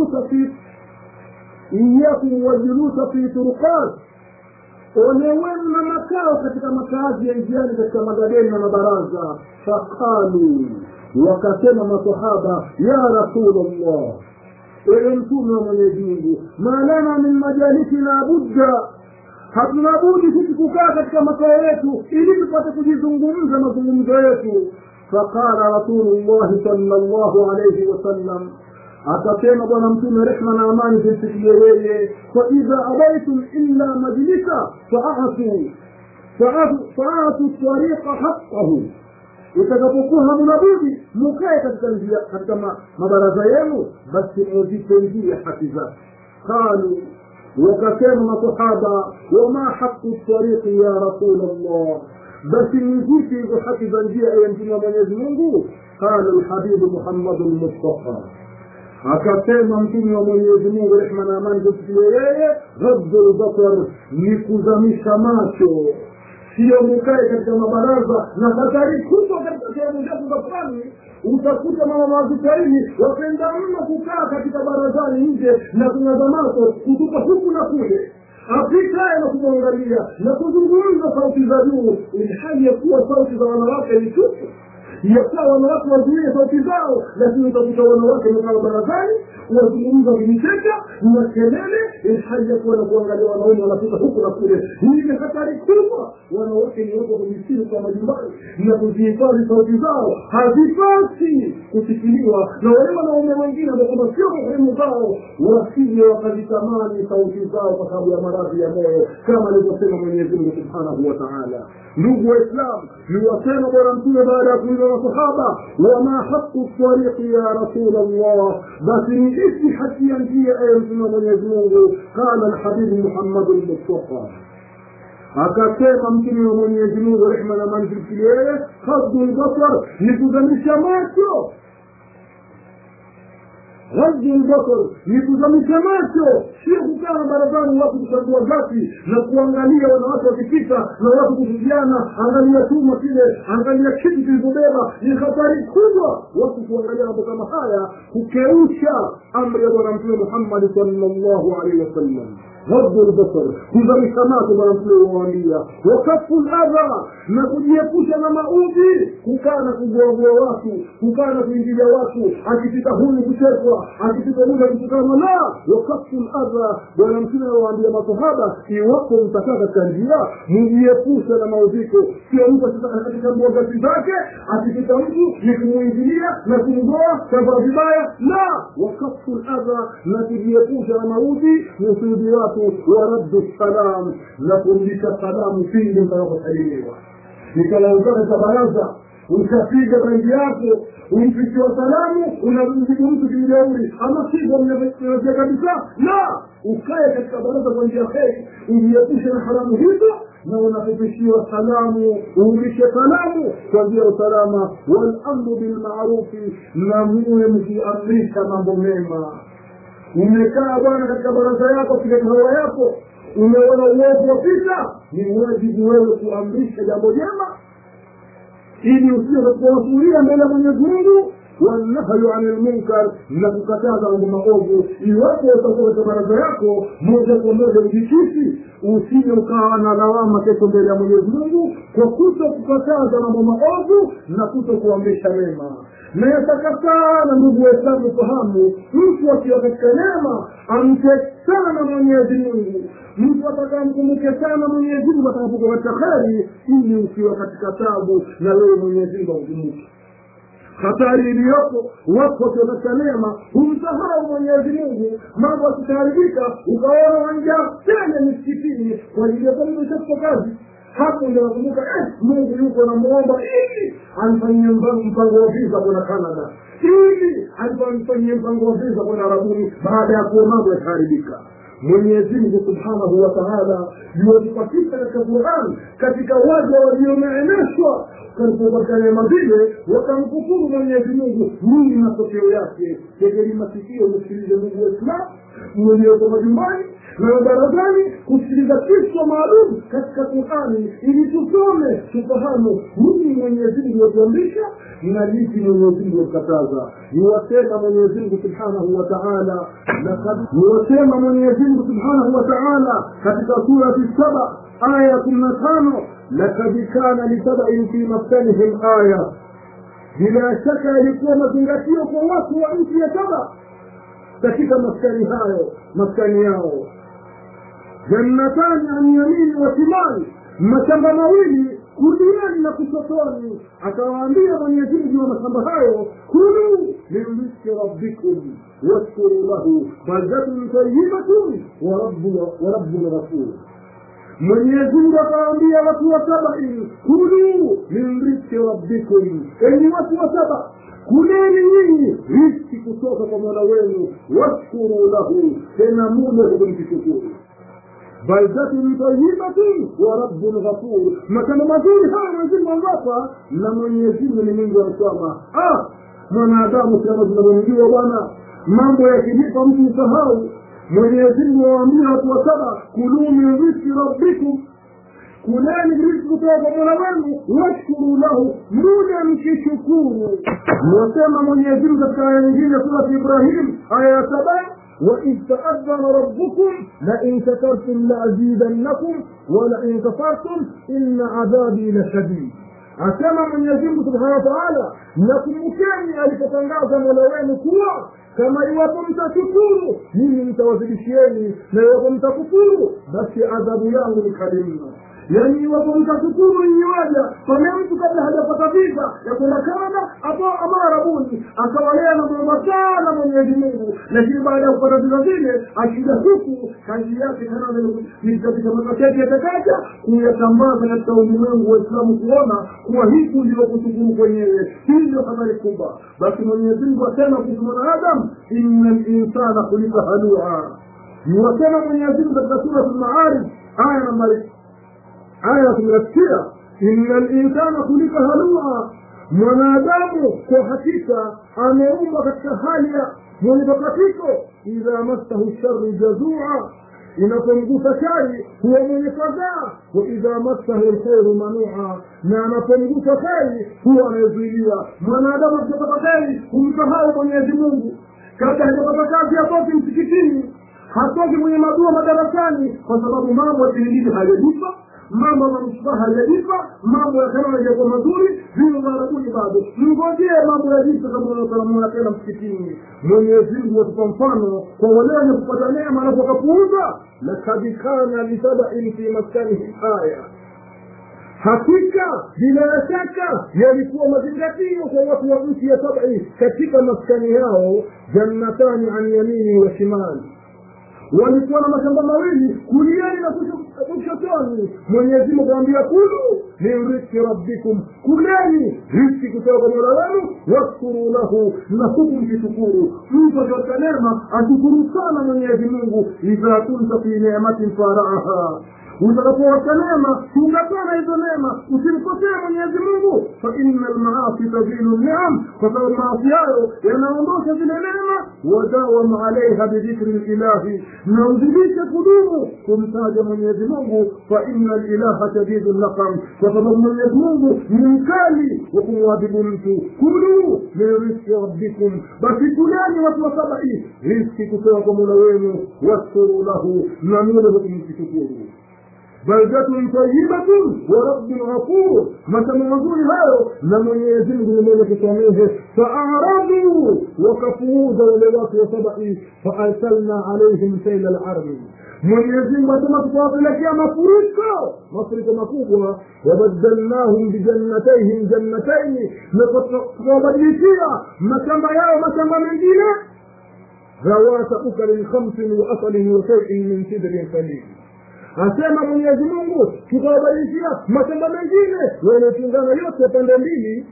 wajulusa fi turuqat, ole wenu na makao katika makazi ya njiani, katika magadeni na mabaraza. Faqalu, wakasema masahaba, ya Rasulullah, ewe Mtume wa Mwenyezi Mungu, ma lana min majalisina budda, hatuna budi sisi kukaa katika makao yetu ili tupate kujizungumza mazungumzo yetu. Faqala Rasulullah sallallahu alayhi wasallam, akasema Bwana Mtume, rehma na amani zimfikie yeye, fa idha abaitum illa majlisa fa'atu tariqa haqqahu, itakapokuwa hamna budi mkae katika mabaraza yenu, basi mzipe haki zake. Qalu, wakasema masahaba, wama haqqu tariqi ya Rasulullah, basi nzipi hizo haki za njia ya Mtume wa Mwenyezi Mungu? Qala alhabibu Muhammad al-Mustafa, akasema Mtume wa Mwenyezi Mungu, rehma na amani zimfikie yeye, ghaddul basar, ni kuzamisha macho. Sio mkae katika mabaraza na hatari kubwa katika sehemu zetu za pwani. Utakuta mama mazikaini wapenda mno kukaa katika barazani nje na kunazamato kutupa huku na kule, Afrika na kumwangalia na kuzungumza sauti za juu, ilhali ya kuwa sauti za wanawake ni tupu. Yakuwa wanawake wazuie sauti zao, lakini utakuta wanawake wamekaa barazani wazungumza vicheka na kelele, ilhali ya kuwa na kuangalia wanaume wanapita huku na kule. Hii ni hatari kubwa. Wanawake ni wako kumisiru kwa majumbani na kuzihifadhi sauti zao, hazipasi kusikiliwa na wale wanaume wengine ambao sio muhimu zao, wasije wakazitamani sauti zao kwa sababu ya maradhi ya moyo, kama alivyosema Mwenyezi Mungu Subhanahu wa Ta'ala. Ndugu Waislamu, niwasema Bwana Mtume baada ya kuuliza masahaba, wama haqqu tariqi ya Rasulullah, basi ni ipi haki ya njia ya Mtume wa Mwenyezi Mungu? Qala alhabibu Muhammad al-Mustafa, akasema Mtume wa Mwenyezi Mungu, rehma na amani zimfikie yeye, ghaddul basar, ni kuzamisha macho. Ghaddul basar ni kuzamisha macho, sio kukaa barazani watu kuchagua gati na kuangalia wanawake wakipita na watu kufikiana, angalia tuma kile, angalia kitu kilibeba. Ni hatari kubwa watu kuangalia mambo kama haya, kukeusha amri ya Bwana Mtume Muhammad sallallahu alaihi wasallam. Ghaddul basar, kuzamisha macho, Bwana Mtume huambia, wakaful adha, na kujiepusha na maudhi, kukaa na kugogoa watu, kukaa na kuingilia watu, akipita huyu kuchekwa, akipita huyu kutukana. La, wakaful adha, Bwana Mtume huambia masahaba, iwapo mtakaa katika njia, mjiepushe na maudhiko. Sio mtu katika mboga zake, akipita mtu ni kumuingilia na kumgoa kwa vibaya. La, wakaful adha, na kujiepusha na maudhi, musudi watu, waraddu salam, na kurudisha salamu pindi mtakaposalimiwa. Nikalaukana za baraza utapiga rangi yako, umfikia salamu, unamjibu mtu kijeuri, ama sivyo mnaweza kabisa. La, ukae katika baraza kwa njia heri, ujiepushe na haramu hizo, na unapopishiwa salamu urudishe salamu kwa njia ya usalama. Wal amru bil ma'rufi, na muwe mkiamrisha mambo mema. Umekaa bwana katika baraza yako, katika hawa yako, umeona uovu wapita, ni wajibu wewe kuamrisha jambo jema ili usije kuwasulia mbele ya Mwenyezi Mungu. Wanahyu anil munkar, na kukataza mambo maovu. Iwapo utakuwa katika baraza yako moja kwa moja ujikisi, usije ukawa na lawama kesho mbele ya Mwenyezi Mungu kwa kukataza mambo maovu na kuamrisha mema. Na yatakataa na ndugu Waislamu fahamu, mtu akiwa katika neema amche sana Mwenyezi Mungu. Mtu atakayekumbuka sana Mwenyezi Mungu atakapokuwa katika kheri, ili ukiwa katika taabu na wewe Mwenyezi Mungu umkumbuke. Hatari iliyopo wako katika neema humsahau Mwenyezi Mungu, mambo yakiharibika ukaona wanja tena msikitini kwa ajili ya kumshukuru kwa kazi. Hapo ndio nakumbuka Mungu yuko na muomba ili anifanyie mpango wa visa kwa Canada, ili anifanyie mpango wa visa kwa Arabuni baada ya kuwa mambo yakiharibika. Mwenyezi Mungu Subhanahu wa Ta'ala yuwafikisha katika Qur'an katika wale walioneemeshwa katika neema zile wakamkufuru Mwenyezi Mungu. Nini matokeo yake? Tegeni masikio msikilize ndugu Waislamu mwenyewe majumbani na barazani kusikiliza kitu maalum katika Qur'ani ili tusome tufahamu nini Mwenyezi Mungu anatuamrisha na lipi Mwenyezi Mungu anakataza. Yuwasema Mwenyezi Mungu Subhanahu wa Ta'ala, yuwasema Mwenyezi Mungu Subhanahu wa Ta'ala katika sura As-Saba aya 15, lakad kana lisab'in fi maskanihim aya, bila shaka ilikuwa mazingatio kwa watu wa nchi ya Saba katika maskani yao. Jannatani an yamini wa shimali, mashamba mawili kuliani na kusotoni. Akawaambia Mwenyezi Mungu wa mashamba hayo, kulu min rizqi rabbikum washkuru lahu baldatun tayyibatun wa rabbun ghafur. Mwenyezi Mungu akawaambia watu wa Saba, kulu min rizqi rabbikum, enyi watu wa Saba, kuleni nyinyi riziki kutoka kwa Mola wenu, washkuru lahu, tena mule kumshukuru. Baldatun tayyibatun wa rabbun ghafur, makana mazuri haya Mwenyezi Mungu angapa, na Mwenyezi Mungu ni Mungu anasema. Mwanadamu kama tunamjua bwana, mambo yakijipa mtu usahau. Mwenyezi Mungu anawaambia watu wa Saba, kulu min rizqi rabbikum, kuleni riziki kutoka kwa Mola wenu, washkuru lahu, mule mkishukuru. Mwasema Mwenyezi Mungu katika aya nyingine sura Ibrahim aya ya 7, وَإِذْ تَأَذَّنَ رَبُّكُمْ لَئِنْ شَكَرْتُمْ لَأَزِيدَنَّكُمْ وَلَئِنْ كَفَرْتُمْ إِنَّ عَذَابِي لَشَدِيدٌ. Asema Mwenyezi Mungu Subhanahu wa Ta'ala, nakumbukeni alipotangaza Mola wenu kuwa kama iwapo mtashukuru mimi nitawazidishieni, na iwapo mtakufuru basi adhabu yangu ni kali mno. Yani iwapo mtashukuru nyinyi waja, kwa mtu kabla hajapata visa ya kwenda Canada ama Arabuni akawalea na mambo sana Mwenyezi Mungu, lakini baada ya kupata visa vile akija huku kazi yake Canada ni katika makati yatakaja kuyatambaza katika ulimwengu wa Uislamu, kuona kuwa hiki ndilo kushukuru kwenyewe. Hivyo habari kubwa. Basi Mwenyezi Mungu asema kwa mwanadamu, innal insana khuliqa halu'a. Yuwasema Mwenyezi Mungu katika sura Al-Ma'arij aya nambari aya tunasikia, innal insana khuliqa halu'a, mwanadamu kwa hakika ameumbwa katika hali ya mwenye patiko. Idha massahu sharru jazua, inapomgusa shari huwa mwenye fadhaa. Wa idha massahu alkhairu manua, na anapomgusa kheri huwa anazuiliwa. Mwanadamu akipata kheri humsahau Mwenyezi Mungu. Kabla hajapata kazi atoki msikitini, hatoki mwenye madua madarasani, kwa sababu mambo ya kilindi hayajipa, mambo ya msbaha hayajipa, mambo ya kanuni hayajakuwa mazuri, vile Arabuni bado ngojee mambo ya jinsi kama unasalamu tena msikitini. Mwenyezi Mungu atupa mfano kwa wale wenye kupata neema na wakapuuza. Lakad kana lisab'in fi maskanihi aya, hakika bila shaka yalikuwa mazingatio kwa watu wa nchi ya Saba katika maskani yao. Jannatani an yamini wa shimali, walikuwa na mashamba mawili kuliani na kushotoni. Mwenyezi Mungu akamwambia kulu min rizqi rabbikum, kuleni riziki kutoka kwa Mola wenu, washkuru lahu, na kumshukuru. Mtu katika neema ashukuru sana Mwenyezi Mungu. Idha kunta fi ni'matin faraaha, utakapowacha neema tungatana hizo neema, usimkosee Mwenyezi Mungu. Fa innal maasi tazilu ni'am, kwa sababu maasi hayo yanaondosha zile neema. Wadawam alaiha bidhikri ilahi, na uzidishe kudumu kumtaja Mwenyezi Mungu. Fa innal ilaha shadidul naqam, kwa sababu Mwenyezi Mungu ni mkali wa kumwadhibu mtu. Kulu min rizqi rabbikum, basi kuleni watu wa sabai riziki kutoka kwa Mola wenu, washkuru lahu, na Mola kumshukuru. baldatun tayyibatun wa rabbun ghafur, masema mazuri hayo na Mwenyezi Mungu ni mwenye kusamehe. Fa'aradu, wakafuuza wale watu wa sabai, fa'arsalna alaihim sayla al-ardi, Mwenyezi Mungu asema tutawapelekea mafuriko makubwa. Wabadalnahum bijannatayhim jannatayn, na tutawabadilishia mashamba yao mashamba mengine, zawata ukalin khamsin wa asalin wa shay'in min sidrin qalil. Asema Mwenyezi Mungu tutawabadilishia mashamba mengine yanayotungana yote pande mbili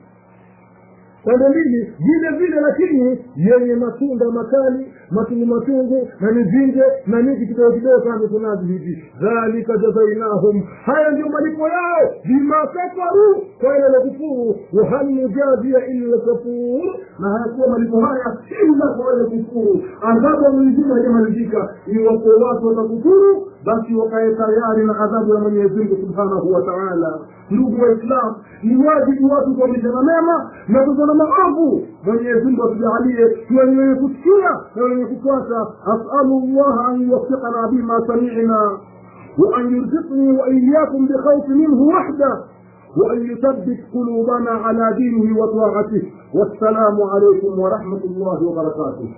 vile vile, lakini yenye matunda makali, matungu na mizinje na miti kidogo kama tunazi hivi. Dhalika jazainahum, haya ndio malipo yao, bima kafaru, kwa ile kufuru. Wa hal mujaziya illa kafur, na hayakuwa malipo haya illa kwa ile kufuru. Adhabu mzima hajamalizika, iwapo watu watakufuru basi wakae tayari na adhabu ya Mwenyezi Mungu Subhanahu wa Ta'ala. Ndugu wa Islam, ni wajibu watu kuamrisha mema na kukataza maovu. Mwenyezi Mungu atujalie tuwe kusikia na wenye kufuata. As'alullah an yuwaffiqana bima sami'na wa an yurzuqni wa iyyakum bi khawfin minhu wahda wa an yuthabbit qulubana ala dinihi wa ta'atihi. Wassalamu alaykum wa rahmatullahi wa barakatuh.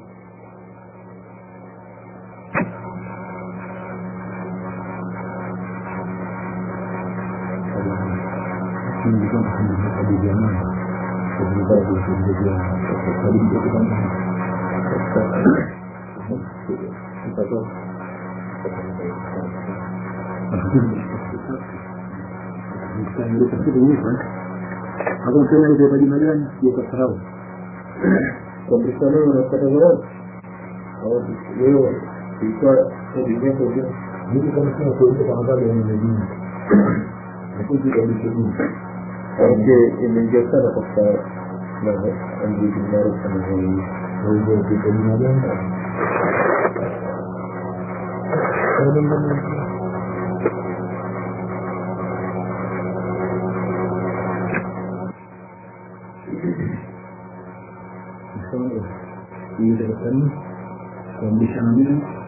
Aku tanya dia tadi malam dia kata pemeriksaan orang kata orang awak dia kita tadinya kerja ini kan semua kerja apa yang ini aku juga di sini. Okey, ini kita dapat nama Andi Dinar Sanjay Rojo di Kalimantan. Ini adalah kami yang bisa